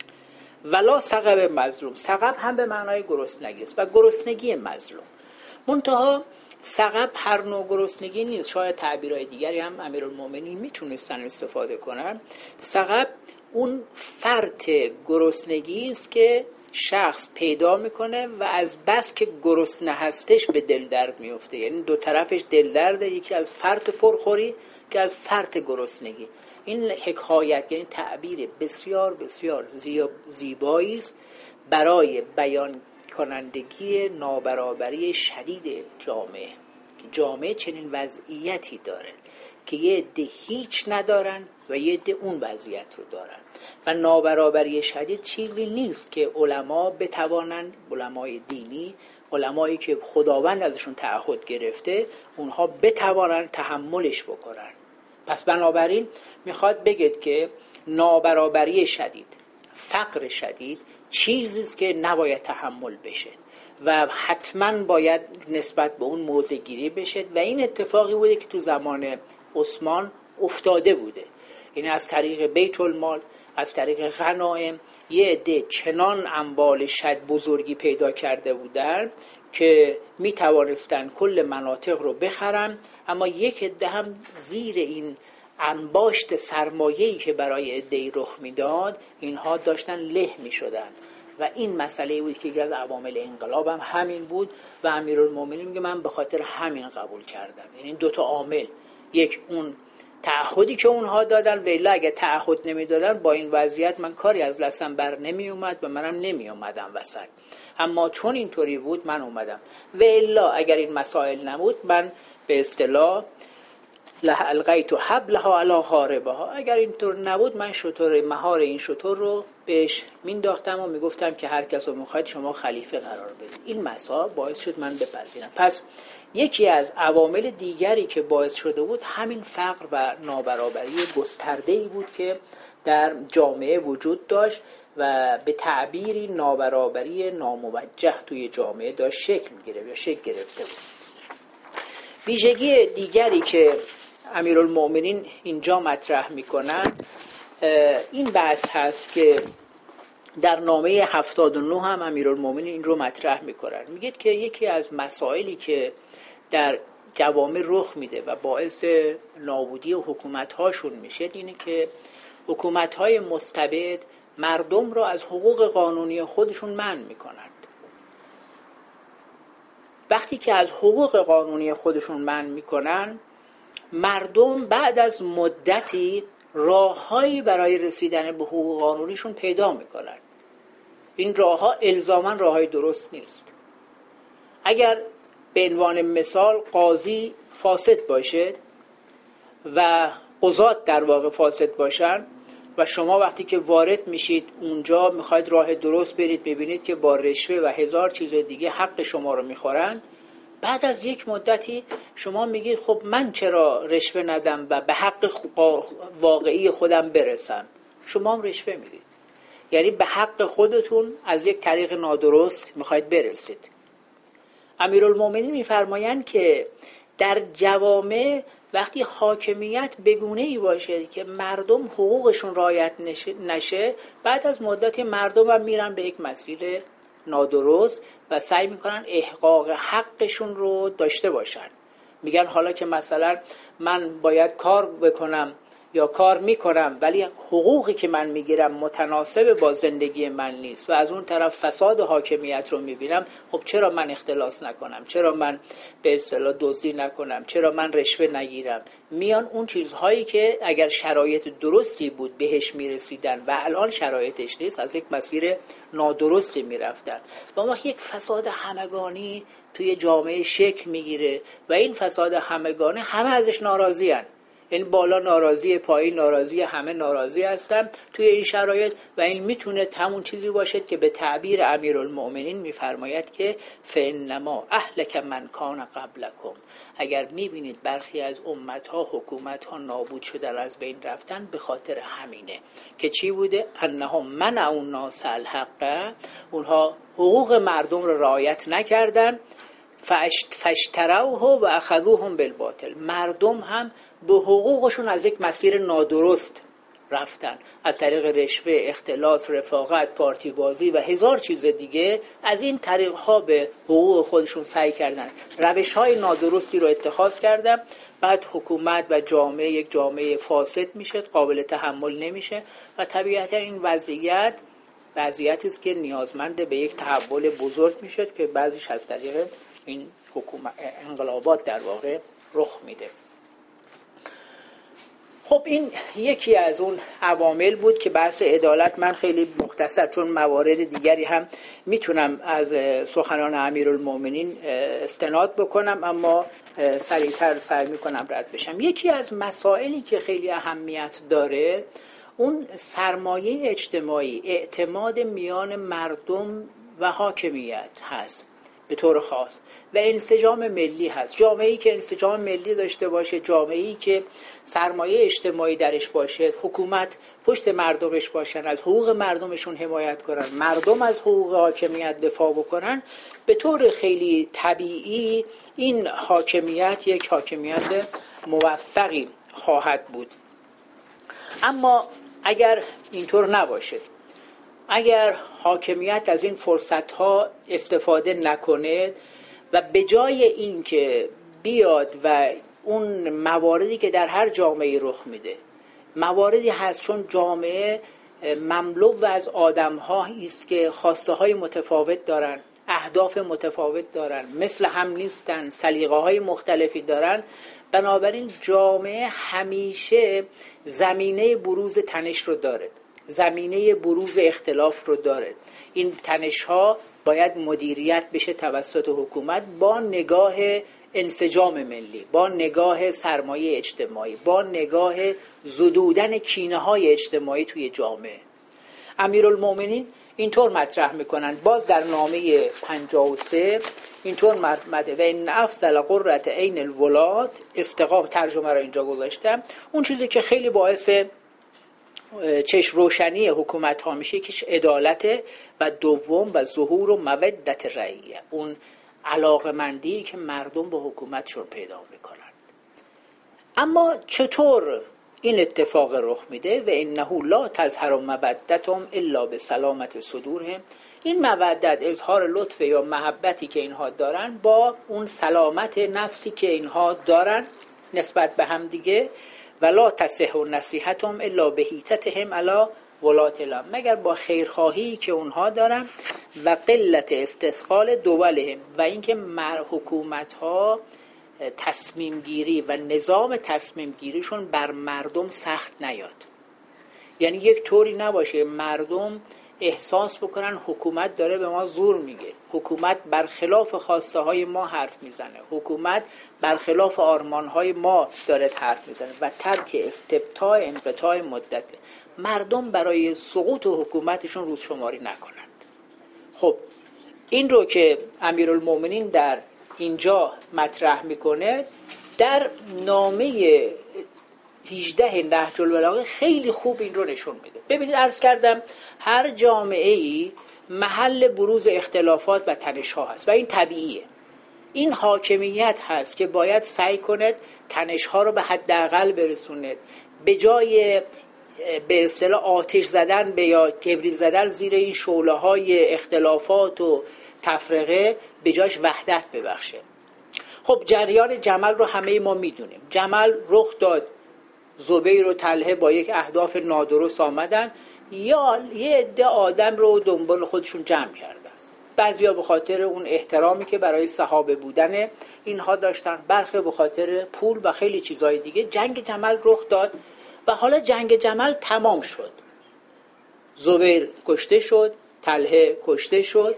ولا ثغب مظلوم، ثغب هم به معنای گرسنگی است و گرسنگی مظلوم. منتها ثغب هر نوع گرسنگی نیست، شاید تعبیرهای دیگری هم امیرالمومنین میتونستن استفاده کنن. ثغب اون فرط گرسنگی است که شخص پیدا میکنه و از بس که گرسنه هستش به دل درد میفته. یعنی دو طرفش دل درده، یکی از فرط پرخوری که از فرط گرسنگی. این حکایت، یعنی تعبیر بسیار بسیار زیبایی است برای بیان کنندگی نابرابری شدید جامعه. جامعه چنین وضعیتی داره که یه عده هیچ ندارن و یه عده اون وضعیت رو دارن و نابرابری شدید چیزی نیست که علما بتوانند، علمای دینی، علمایی که خداوند ازشون تعهد گرفته، اونها بتوانند تحملش بکنن. پس بنابراین میخواد بگید که نابرابری شدید، فقر شدید چیزیست که نباید تحمل بشه و حتما باید نسبت به اون موضع گیری بشه و این اتفاقی بوده که تو زمان عثمان افتاده بوده. این از طریق بیت المال، از طریق غنایم، یه عده چنان اموال شد بزرگی پیدا کرده بودن که می توانستن کل مناطق رو بخرن، اما یک عده هم زیر این انباشت سرمایه‌ای که برای عده‌ای رخ میداد اینها داشتن له می شدن و این مسئله بود که از عوامل انقلاب هم همین بود و امیرالمومنین میگه من به خاطر همین قبول کردم. یعنی دو تا عامل، یک اون تعهدی که اونها دادن و الا اگه تعهد نمیدادن با این وضعیت من کاری از دستم بر نمی اومد و منم نمی اومدم وسط، اما چون اینطوری بود من اومدم و الا اگر این مسائل نبود من به اصطلاح لالقیت حبلها علی خاربها، اگر اینطور نبود من شتر مهار این شتر رو بهش مینداختم و میگفتم که هر کس رو میخواید شما خلیفه قرار بدید. این مسائل باعث شد من بپذیرم. پس یکی از عوامل دیگری که باعث شده بود همین فقر و نابرابری گسترده‌ای بود که در جامعه وجود داشت و به تعبیری نابرابری ناموجه توی جامعه داشت شکل می‌گرفت یا شکل گرفته بود. ویژگی دیگری که امیرالمؤمنین اینجا مطرح میکنن این بحث هست که در نامه هفتاد و نه هم امیرالمؤمنین این رو مطرح میکنن. میگه که یکی از مسائلی که در جوامع رخ میده و باعث نابودی حکومت‌هاشون میشه اینه که حکومت‌های مستبد مردم رو از حقوق قانونی خودشون منع میکنند. وقتی که از حقوق قانونی خودشون منع میکنن، مردم بعد از مدتی راههایی برای رسیدن به حقوق قانونیشون پیدا میکنن. این راهها الزاما راههای درست نیست. اگر به عنوان مثال قاضی فاسد باشه و قضات در واقع فاسد باشن و شما وقتی که وارد میشید اونجا میخواید راه درست برید، ببینید که با رشوه و هزار چیز دیگه حق شما رو میخورن، بعد از یک مدتی شما میگید خب من چرا رشوه ندم و به حق واقعی خودم برسم؟ شما هم رشوه میدید، یعنی به حق خودتون از یک طریق نادرست میخواید برسید. امیرالمؤمنین میفرمایند که در جوامع وقتی حاکمیت بگونه‌ای باشه که مردم حقوقشون رعایت نشه، بعد از مدتی مردم هم میرن به یک مسیر نادرست و سعی میکنن احقاق حقشون رو داشته باشن. میگن حالا که مثلا من باید کار بکنم یا کار میکنم ولی حقوقی که من میگیرم متناسب با زندگی من نیست و از اون طرف فساد حاکمیت رو میبینم، خب چرا من اختلاس نکنم؟ چرا من به اصطلاح دزدی نکنم؟ چرا من رشوه نگیرم؟ میان اون چیزهایی که اگر شرایط درستی بود بهش میرسیدن و الان شرایطش نیست، از یک مسیر نادرستی میرفتن و ما یک فساد همگانی توی جامعه شکل میگیره و این فساد همگانی همه ازش ناراضی هن. این بالا ناراضی، پایین ناراضی، همه ناراضی هستن توی این شرایط و این میتونه همون چیزی باشد که به تعبیر امیرالمؤمنین میفرماید که فانما اهلک من کان قبلکم، اگر میبینید برخی از امتها حکومتها نابود شدن از بین رفتن به خاطر همینه که چی بوده؟ انهم منعوا الناس الحق، اونها حقوق مردم رو رعایت نکردن، فاشتروه و اخذوهم بالباطل، مردم هم به حقوقشون از یک مسیر نادرست رفتن، از طریق رشوه، اختلاس، رفاقت، پارتی بازی و هزار چیز دیگه، از این طریق ها به حقوق خودشون سعی کردن، روش های نادرستی رو اتخاذ کردن. بعد حکومت و جامعه یک جامعه فاسد میشه، قابل تحمل نمیشه و طبیعتا این وضعیت وضعیتی است که نیازمند به یک تحول بزرگ میشه که بعضیش از طریق این حکومت انقلابات در واقع رخ میده. خب این یکی از اون عوامل بود که بحث عدالت من خیلی مختصر، چون موارد دیگری هم میتونم از سخنان امیرالمؤمنین استناد بکنم اما سریعتر سعی میکنم رد بشم. یکی از مسائلی که خیلی اهمیت داره اون سرمایه اجتماعی، اعتماد میان مردم و حاکمیت هست به طور خاص و انسجام ملی هست. جامعه‌ای که انسجام ملی داشته باشه، جامعه‌ای که سرمایه اجتماعی درش باشه، حکومت پشت مردمش باشن، از حقوق مردمشون حمایت کنن، مردم از حقوق حاکمیت دفاع بکنن، به طور خیلی طبیعی این حاکمیت یک حاکمیت موفقی خواهد بود. اما اگر اینطور نباشه، اگر حاکمیت از این فرصت‌ها استفاده نکنه و به جای این که بیاد و اون مواردی که در هر جامعه رخ میده، مواردی هست چون جامعه مملو از آدم‌هایی است که خواسته‌های متفاوت دارن، اهداف متفاوت دارن، مثل هم نیستن، سلیقه‌های مختلفی دارن، بنابراین جامعه همیشه زمینه بروز تنش رو داره، زمینه بروز اختلاف رو داره. این تنش ها باید مدیریت بشه توسط حکومت با نگاه انسجام ملی، با نگاه سرمایه اجتماعی، با نگاه زدودن کینه‌های اجتماعی توی جامعه. امیرالمومنین اینطور مطرح میکنن باز در نامه پنجاه و سه اینطور مطرح و ان افضل قرة عین الولاد استقام، ترجمه رو اینجا گذاشتم. اون چیزی که خیلی باعث چشم روشنی حکومت ها میشه که عدالت و دوم و ظهور و مودت رعیه، اون علاقمندی که مردم به حکومتشون پیدا میکنن. اما چطور این اتفاق رخ میده؟ و انه لا تظهر مودتهم الا بسلامت صدورهم. این مودت، اظهار لطف یا محبتی که اینها دارن با اون سلامت نفسی که اینها دارن نسبت به هم دیگه، ولا تصح نصیحتهم الا بهیتتهم علی ولاة الامر، مگر با خیرخواهی که اونها دارن و قلت استثقال دولهم، و اینکه مر حکومت ها تصمیم گیری و نظام تصمیم گیریشون بر مردم سخت نیاد. یعنی یک طوری نباشه مردم احساس بکنن حکومت داره به ما زور میگه، حکومت برخلاف خواسته های ما حرف میزنه، حکومت برخلاف آرمان های ما داره حرف میزنه و ترک استبطاء انقطاع مدت، مردم برای سقوط حکومتشون روز شماری نکنند. خب این رو که امیرالمومنین در اینجا مطرح میکنه در نامه هجده نهج البلاغه خیلی خوب این رو نشون میده. ببینید عرض کردم هر جامعه ای محل بروز اختلافات و تنش ها هست و این طبیعیه. این حاکمیت هست که باید سعی کند تنش ها رو به حداقل برسونه، به جای به اصطلاح آتش زدن به یا کبریت زدن زیر این شعله های اختلافات و تفرقه به جایش وحدت ببخشه. خب جریان جمل رو همه ما میدونیم. جمل رخ داد، زبیر و طلحه با یک اهداف نادرست آمدن، یا یه عده آدم رو دنبال خودشون جمع کردن. بعضیا به خاطر اون احترامی که برای صحابه بودن اینها داشتن، برخی به خاطر پول و خیلی چیزهای دیگه. جنگ جمل رخ داد و حالا جنگ جمل تمام شد. زبیر کشته شد، طلحه کشته شد،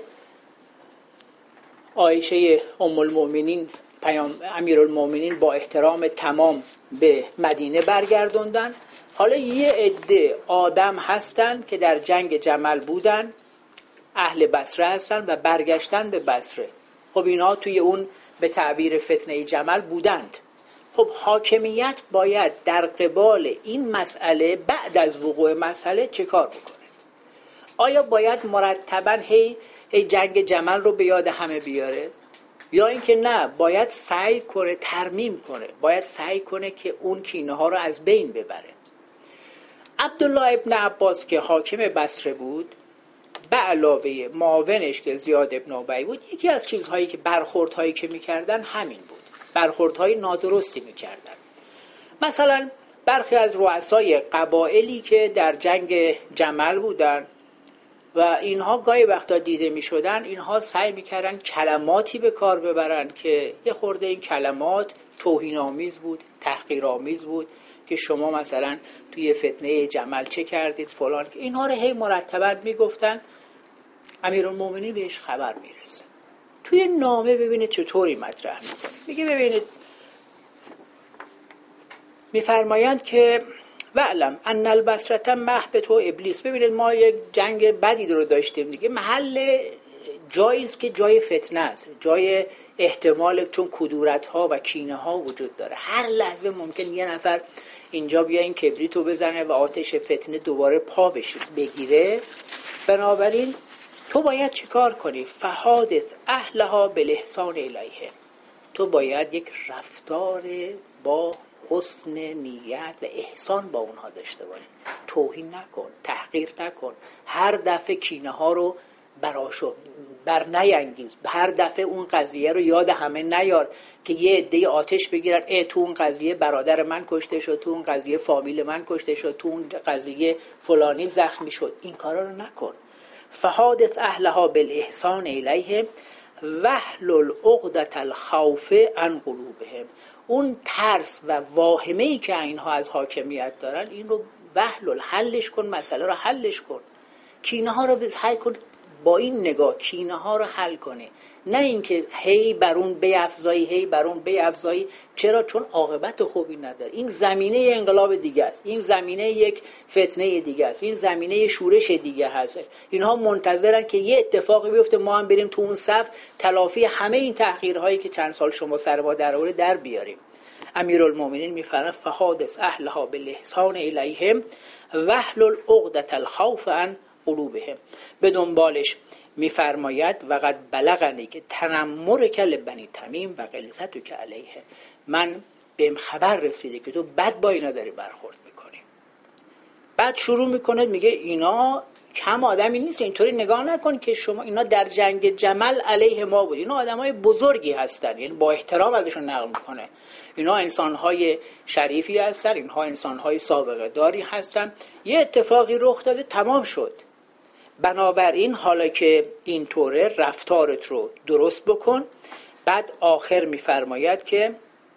عایشه ام المؤمنین پیام امیرالمومنین با احترام تمام به مدینه برگردوندن. حالا یه عده آدم هستن که در جنگ جمل بودن، اهل بصره هستن و برگشتن به بصره. خب اینا توی اون به تعبیر فتنه جمل بودند. خب حاکمیت باید در قبال این مسئله بعد از وقوع مسئله چه کار بکنه؟ آیا باید مرتباً هی, هی جنگ جمل رو به یاد همه بیاره؟ یا اینکه نه، باید سعی کنه ترمیم کنه، باید سعی کنه که اون کینه ها رو از بین ببره. عبدالله ابن عباس که حاکم بصره بود، به علاوه معاونش که زیاد ابن ابی بود، یکی از چیزهایی که برخوردهایی که میکردن همین بود، برخوردهای نادرستی میکردن. مثلا برخی از رؤسای قبایلی که در جنگ جمل بودن و اینها گاهی وقتا دیده می شدن، اینها سعی می کردن کلماتی به کار ببرن که یه خورده این کلمات توهین آمیز بود، تحقیر آمیز بود، که شما مثلا توی فتنه جمل چه کردید فلان، که اینها رو هی مرتبا می گفتن. امیرالمومنین بهش خبر می رسه. توی نامه ببینید چطوری مطرح می کنه. میگه ببینید، میفرمایند که وعلم ان البصره محبط و ابلیس. ببینید ما یک جنگ بدی رو داشتیم دیگه، محل جایی است که جای فتنه است، جای احتمال، چون کدورت ها و کینه ها وجود داره. هر لحظه ممکن یه نفر اینجا بیا این کبریتو بزنه و آتش فتنه دوباره پا بشه بگیره. بنابراین تو باید چه کار کنی؟ فحادث اهلها بالاحسان الیهم. تو باید یک رفتار با حسن نیت و احسان با اونها داشته باشی. توهین نکن، تحقیر نکن، هر دفعه کینه ها رو براشو بر نینگیز، هر دفعه اون قضیه رو یاد همه نیار که یه عده آتش بگیرن، ای تو اون قضیه برادر من کشته شد، تو اون قضیه فامیل من کشته شد، تو اون قضیه فلانی زخمی شد. این کارا رو نکن. فحادث اهلها بالاحسان الیهم واحلل عقدة الخوف عن قلوبهم. اون ترس و واهمه‌ای که اینها از حاکمیت دارن، این رو وحلل حلش کن، مسئله رو حلش کن، کینه ها رو حل کن. با این نگاه کینه ها رو حل کنه، نه اینکه هی بر اون بیفزایی هی بر اون بیفزایی. چرا؟ چون عاقبت خوبی نداره. این زمینه انقلاب دیگه است، این زمینه یک فتنه دیگه است، این زمینه شورش دیگه هست. اینها منتظرن که یه اتفاقی بیفته ما هم بریم تو اون صف تلافی همه این تحقیرهایی که چند سال شما سر ما در آورده در بیاریم. امیرالمومنین میفرماید فحادث اهلها بالاحسان الیهم واحلل عقدة الخوف عن قلوبهم. به دنبالش میفرماید وقد بلغنی که تنمر کل بنی تمیم و غلظتک که علیه، من بهم خبر رسیده که تو بد با اینا داری برخورد میکنی. بعد شروع میکنه میگه اینا کم آدمی نیست، اینطوری نگاه نکن که شما اینا در جنگ جمل علیه ما بود، اینا آدمای بزرگی هستن، یعنی با احترام ازشون نقل میکنه. اینا انسانهای شریفی هستن، اینها انسانهای سابقه داری هستن، یه اتفاقی رخ داده تمام شد. بنابراین حالا که اینطوره رفتارت رو درست بکن. بعد آخر میفرماید که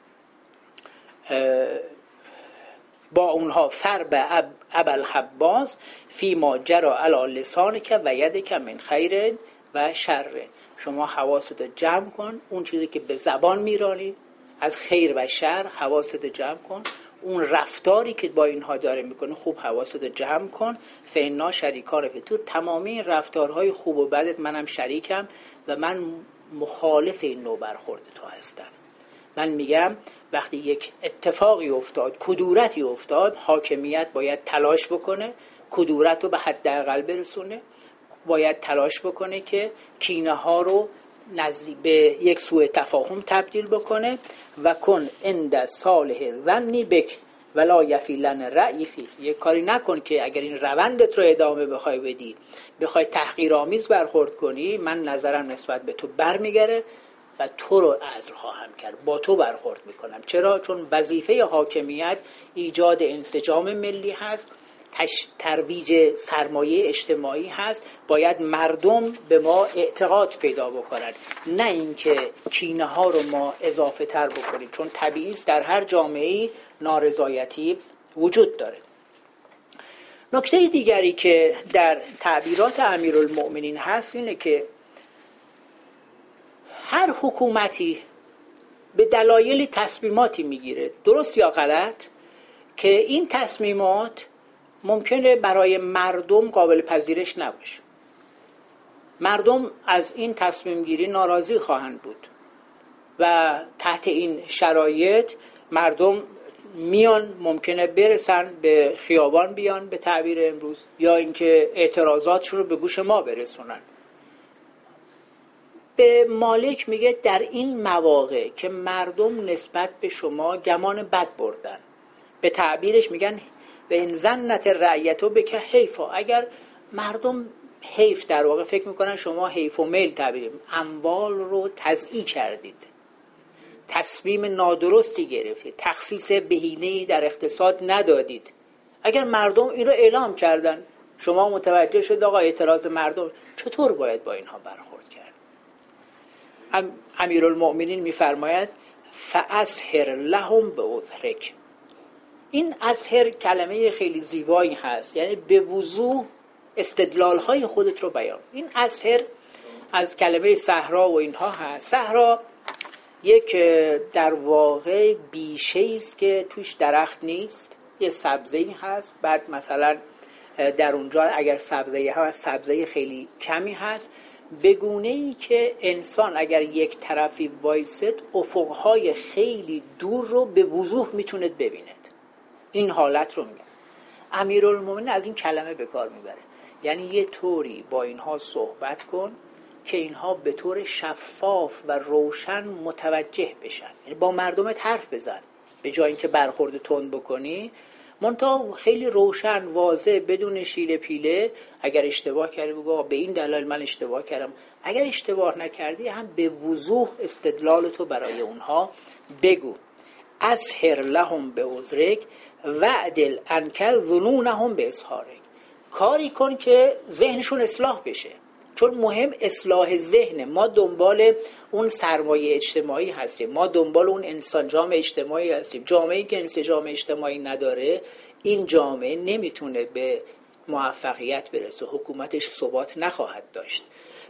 با اونها فرب ابوالحباس فی ما جری علی لسانک و یدک من خیر و شر. شما حواست جمع کن، اون چیزی که به زبان میرانی از خیر و شر حواست جمع کن، اون رفتاری که با اینها داره میکنه خوب حواست جمع کن. فانا شریکان فی، تو تمامی این رفتارهای خوب و بدت منم شریکم و من مخالف این نوع برخورد تو هستم. من میگم وقتی یک اتفاقی افتاد، کدورتی افتاد، حاکمیت باید تلاش بکنه کدورت رو به حداقل برسونه، باید تلاش بکنه که کینه ها رو نزدیک به یک سوء تفاهم تبدیل بکنه. و کن عند صالح ظنی بک ولا یفیلن رأی فی، یک کاری نکن که اگر این روندت رو ادامه بخوای بدی، بخوای تحقیرآمیز برخورد کنی، من نظرم نسبت به تو برمیگره و تو رو عزل خواهم کرد، با تو برخورد میکنم. چرا؟ چون وظیفه حاکمیت ایجاد انسجام ملی هست، ترویج سرمایه اجتماعی هست. باید مردم به ما اعتقاد پیدا بکنند، نه اینکه کینه ها رو ما اضافه تر بکنیم، چون طبیعی است در هر جامعه‌ای نارضایتی وجود داره. نکته دیگری که در تعبیرات امیرالمؤمنین هست اینه که هر حکومتی به دلایلی تصمیماتی میگیره، درست یا غلط، که این تصمیمات ممکنه برای مردم قابل پذیرش نباشه. مردم از این تصمیم گیری ناراضی خواهند بود و تحت این شرایط مردم میان ممکنه برسن به خیابان، بیان به تعبیر امروز، یا اینکه اعتراضاتشون رو به گوش ما برسونن. به مالک میگه در این مواقع که مردم نسبت به شما گمان بد بردن، به تعبیرش میگن و این ظنت رعیتو بک حیفا، اگر مردم حیف در واقع فکر میکنن شما حیف و میل تعبیریم، اموال رو تضییع کردید، تصمیم نادرستی گرفتید، تخصیص بهینه‌ای در اقتصاد ندادید. اگر مردم این رو اعلام کردن، شما متوجه شد آقا اعتراض مردم، چطور باید با اینها برخورد کرد؟ ام امیرالمؤمنین میفرماید فاسهر لهم بعذرک. این اظهر کلمه خیلی زیبایی هست، یعنی به وضوح استدلال‌های خودت رو بیان. این اظهر از کلمه صحرا و اینها هست. صحرا یک در واقع بیشه‌ای است که توش درخت نیست، یه سبزه‌ای هست، بعد مثلا در اونجا اگر سبزه‌ای هست سبزه خیلی کمی هست، به گونه‌ای که انسان اگر یک طرفی وایسد افق‌های خیلی دور رو به وضوح میتونه ببیند. این حالت رو میگن. امیرالمومنین از این کلمه به کار میبره، یعنی یه طوری با اینها صحبت کن که اینها به طور شفاف و روشن متوجه بشن. یعنی با مردمت حرف بزن، به جای اینکه برخورد تند بکنی، منتها خیلی روشن واضح بدون شیله پیله. اگر اشتباه کردی بگو به این دلیل من اشتباه کردم، اگر اشتباه نکردی هم به وضوح استدلالتو برای اونها بگو. اسهر لهم به عذرک وعدل انکل ظنونهم به اظهارک. کاری کن که ذهنشون اصلاح بشه، چون مهم اصلاح ذهن. ما دنبال اون سرمایه اجتماعی هستیم، ما دنبال اون انسجام اجتماعی هستیم. جامعه‌ای که انسجام اجتماعی نداره، این جامعه نمیتونه به موفقیت برسه، حکومتش ثبات نخواهد داشت.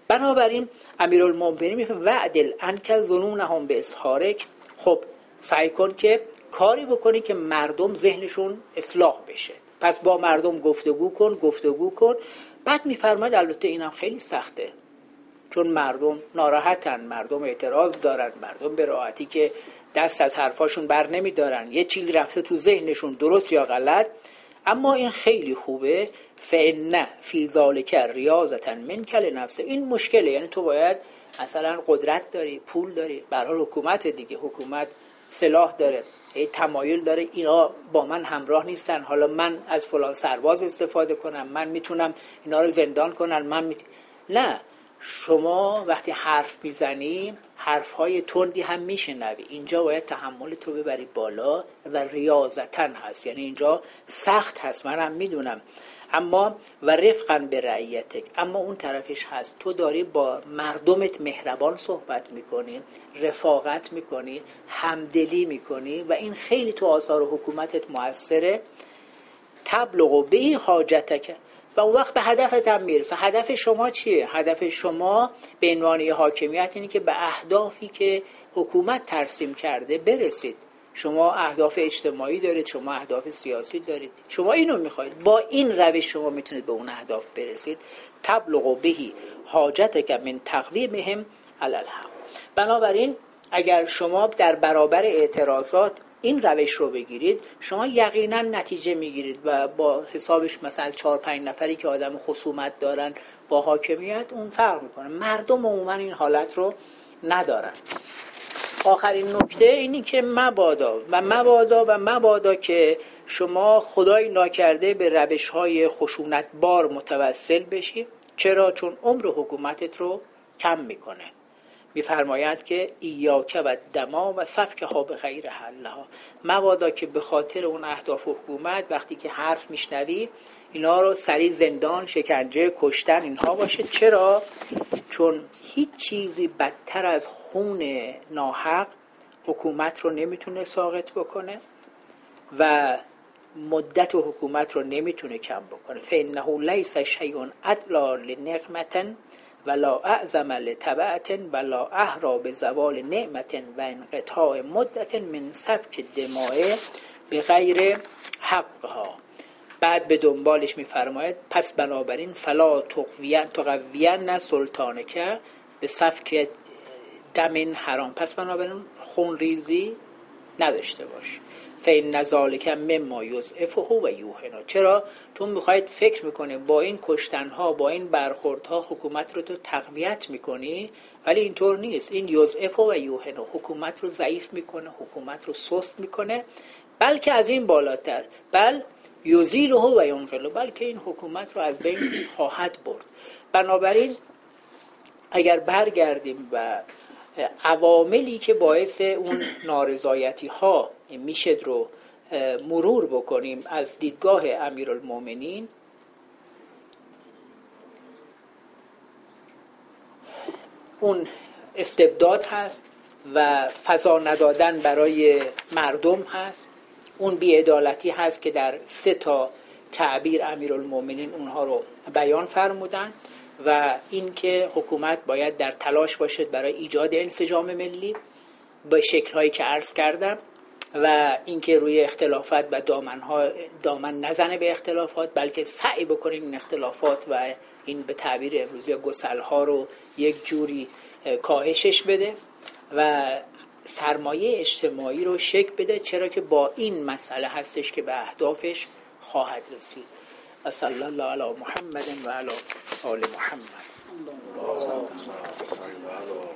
بنابراین امیرالمومنین میگه وعدل انک ظنونهم به اظهارک، خب سعی کن که کاری بکنی که مردم ذهنشون اصلاح بشه، پس با مردم گفتگو کن گفتگو کن. بعد میفرماید البته اینم خیلی سخته، چون مردم ناراحتن، مردم اعتراض دارن، مردم به راحتی که دست از حرفاشون بر نمیدارن، یه چیزی رفته تو ذهنشون درست یا غلط، اما این خیلی خوبه. فإن فی ذلک ریاضة منک لنفسه، این مشکله، یعنی تو باید مثلا قدرت داری، پول داری، به هر حال حکومت دیگه، حکومت سلاح داره، تمایل داره اینا با من همراه نیستن، حالا من از فلان سرباز استفاده کنم، من میتونم اینا رو زندان کنم، من میتونم. نه، شما وقتی حرف میزنی حرفهای تندی هم میشنوی، اینجا باید تحمل تو ببری بالا و ریاضتاً هست، یعنی اینجا سخت هست، منم میدونم، اما و رفقاً به رعیتک، اما اون طرفش هست تو داری با مردمت مهربان صحبت میکنی، رفاقت میکنی، همدلی میکنی و این خیلی تو آثار حکومتت مؤثره. تبلغ به حاجتک، و اون وقت به هدفت هم میرسه. هدف شما چیه؟ هدف شما به عنوان حاکمیت اینه که به اهدافی که حکومت ترسیم کرده برسید. شما اهداف اجتماعی دارید، شما اهداف سیاسی دارید، شما اینو میخواید، با این روش شما میتونید به اون اهداف برسید. تبلغ بهی حاجتک من تقویمهم علی الحق. بنابراین اگر شما در برابر اعتراضات این روش رو بگیرید، شما یقینا نتیجه میگیرید و با حسابش مثلا چهار پنج نفری که آدم خصومت دارن با حاکمیت اون فرق میکنه. مردم عموما این حالت رو ندارن. آخرین نکته اینی که مبادا و مبادا و مبادا که شما خدای ناکرده به روش‌های خشونتبار متوسل بشی. چرا؟ چون عمر حکومتت رو کم میکنه. میفرماید که ایاک و دما و سفک ها به غیر حلها، مبادا که به خاطر اون اهداف حکومت وقتی که حرف میشنوی اینا رو سریع زندان، شکنجه، کشتن اینها باشه. چرا؟ چون هیچ چیزی بدتر از خون ناحق حکومت رو نمیتونه ساقط بکنه و مدت حکومت رو نمیتونه کم بکنه. فإنه لیس شیء ادلی لنقمة ولا اعظم لتبعة ولا احرى بزوال نعمة و انقطاع مدت من سفک دماء به غیر حقها. بعد به دنبالش میفرماید پس بنابراین فلا تقوین تقوین سلطانک به سفک دم حرام، پس بنابراین خون ریزی نداشته باش. فإن ذلک مما یضعفه و یوهنه. چرا؟ تو میخواید فکر میکنی با این کشتنها، با این برخوردها حکومت رو تو تقویت میکنی، ولی اینطور نیست. این یضعفه و یوهنه، حکومت رو ضعیف میکنه، حکومت رو سست میکنه، بلکه از این بالاتر بل یزیله و ینقله، بلکه این حکومت رو از بین خواهد برد. بنابراین اگر برگردیم و عواملی که باعث اون نارضایتی ها میشد رو مرور بکنیم از دیدگاه امیرالمومنین، اون استبداد هست و فضا ندادن برای مردم هست، اون بی‌عدالتی هست که در سه تا تعبیر امیرالمومنین اونها رو بیان فرمودن، و این که حکومت باید در تلاش باشد برای ایجاد انسجام ملی به شکل‌هایی که عرض کردم، و اینکه روی اختلافات و دامن‌ها دامن نزنه به اختلافات، بلکه سعی بکنیم این اختلافات و این به تعبیر امروزی گسل‌ها رو یک جوری کاهشش بده و سرمایه اجتماعی رو شکل بده، چرا که با این مسئله هستش که به اهدافش خواهد رسید. و صلی الله علی محمد و علی آل محمد.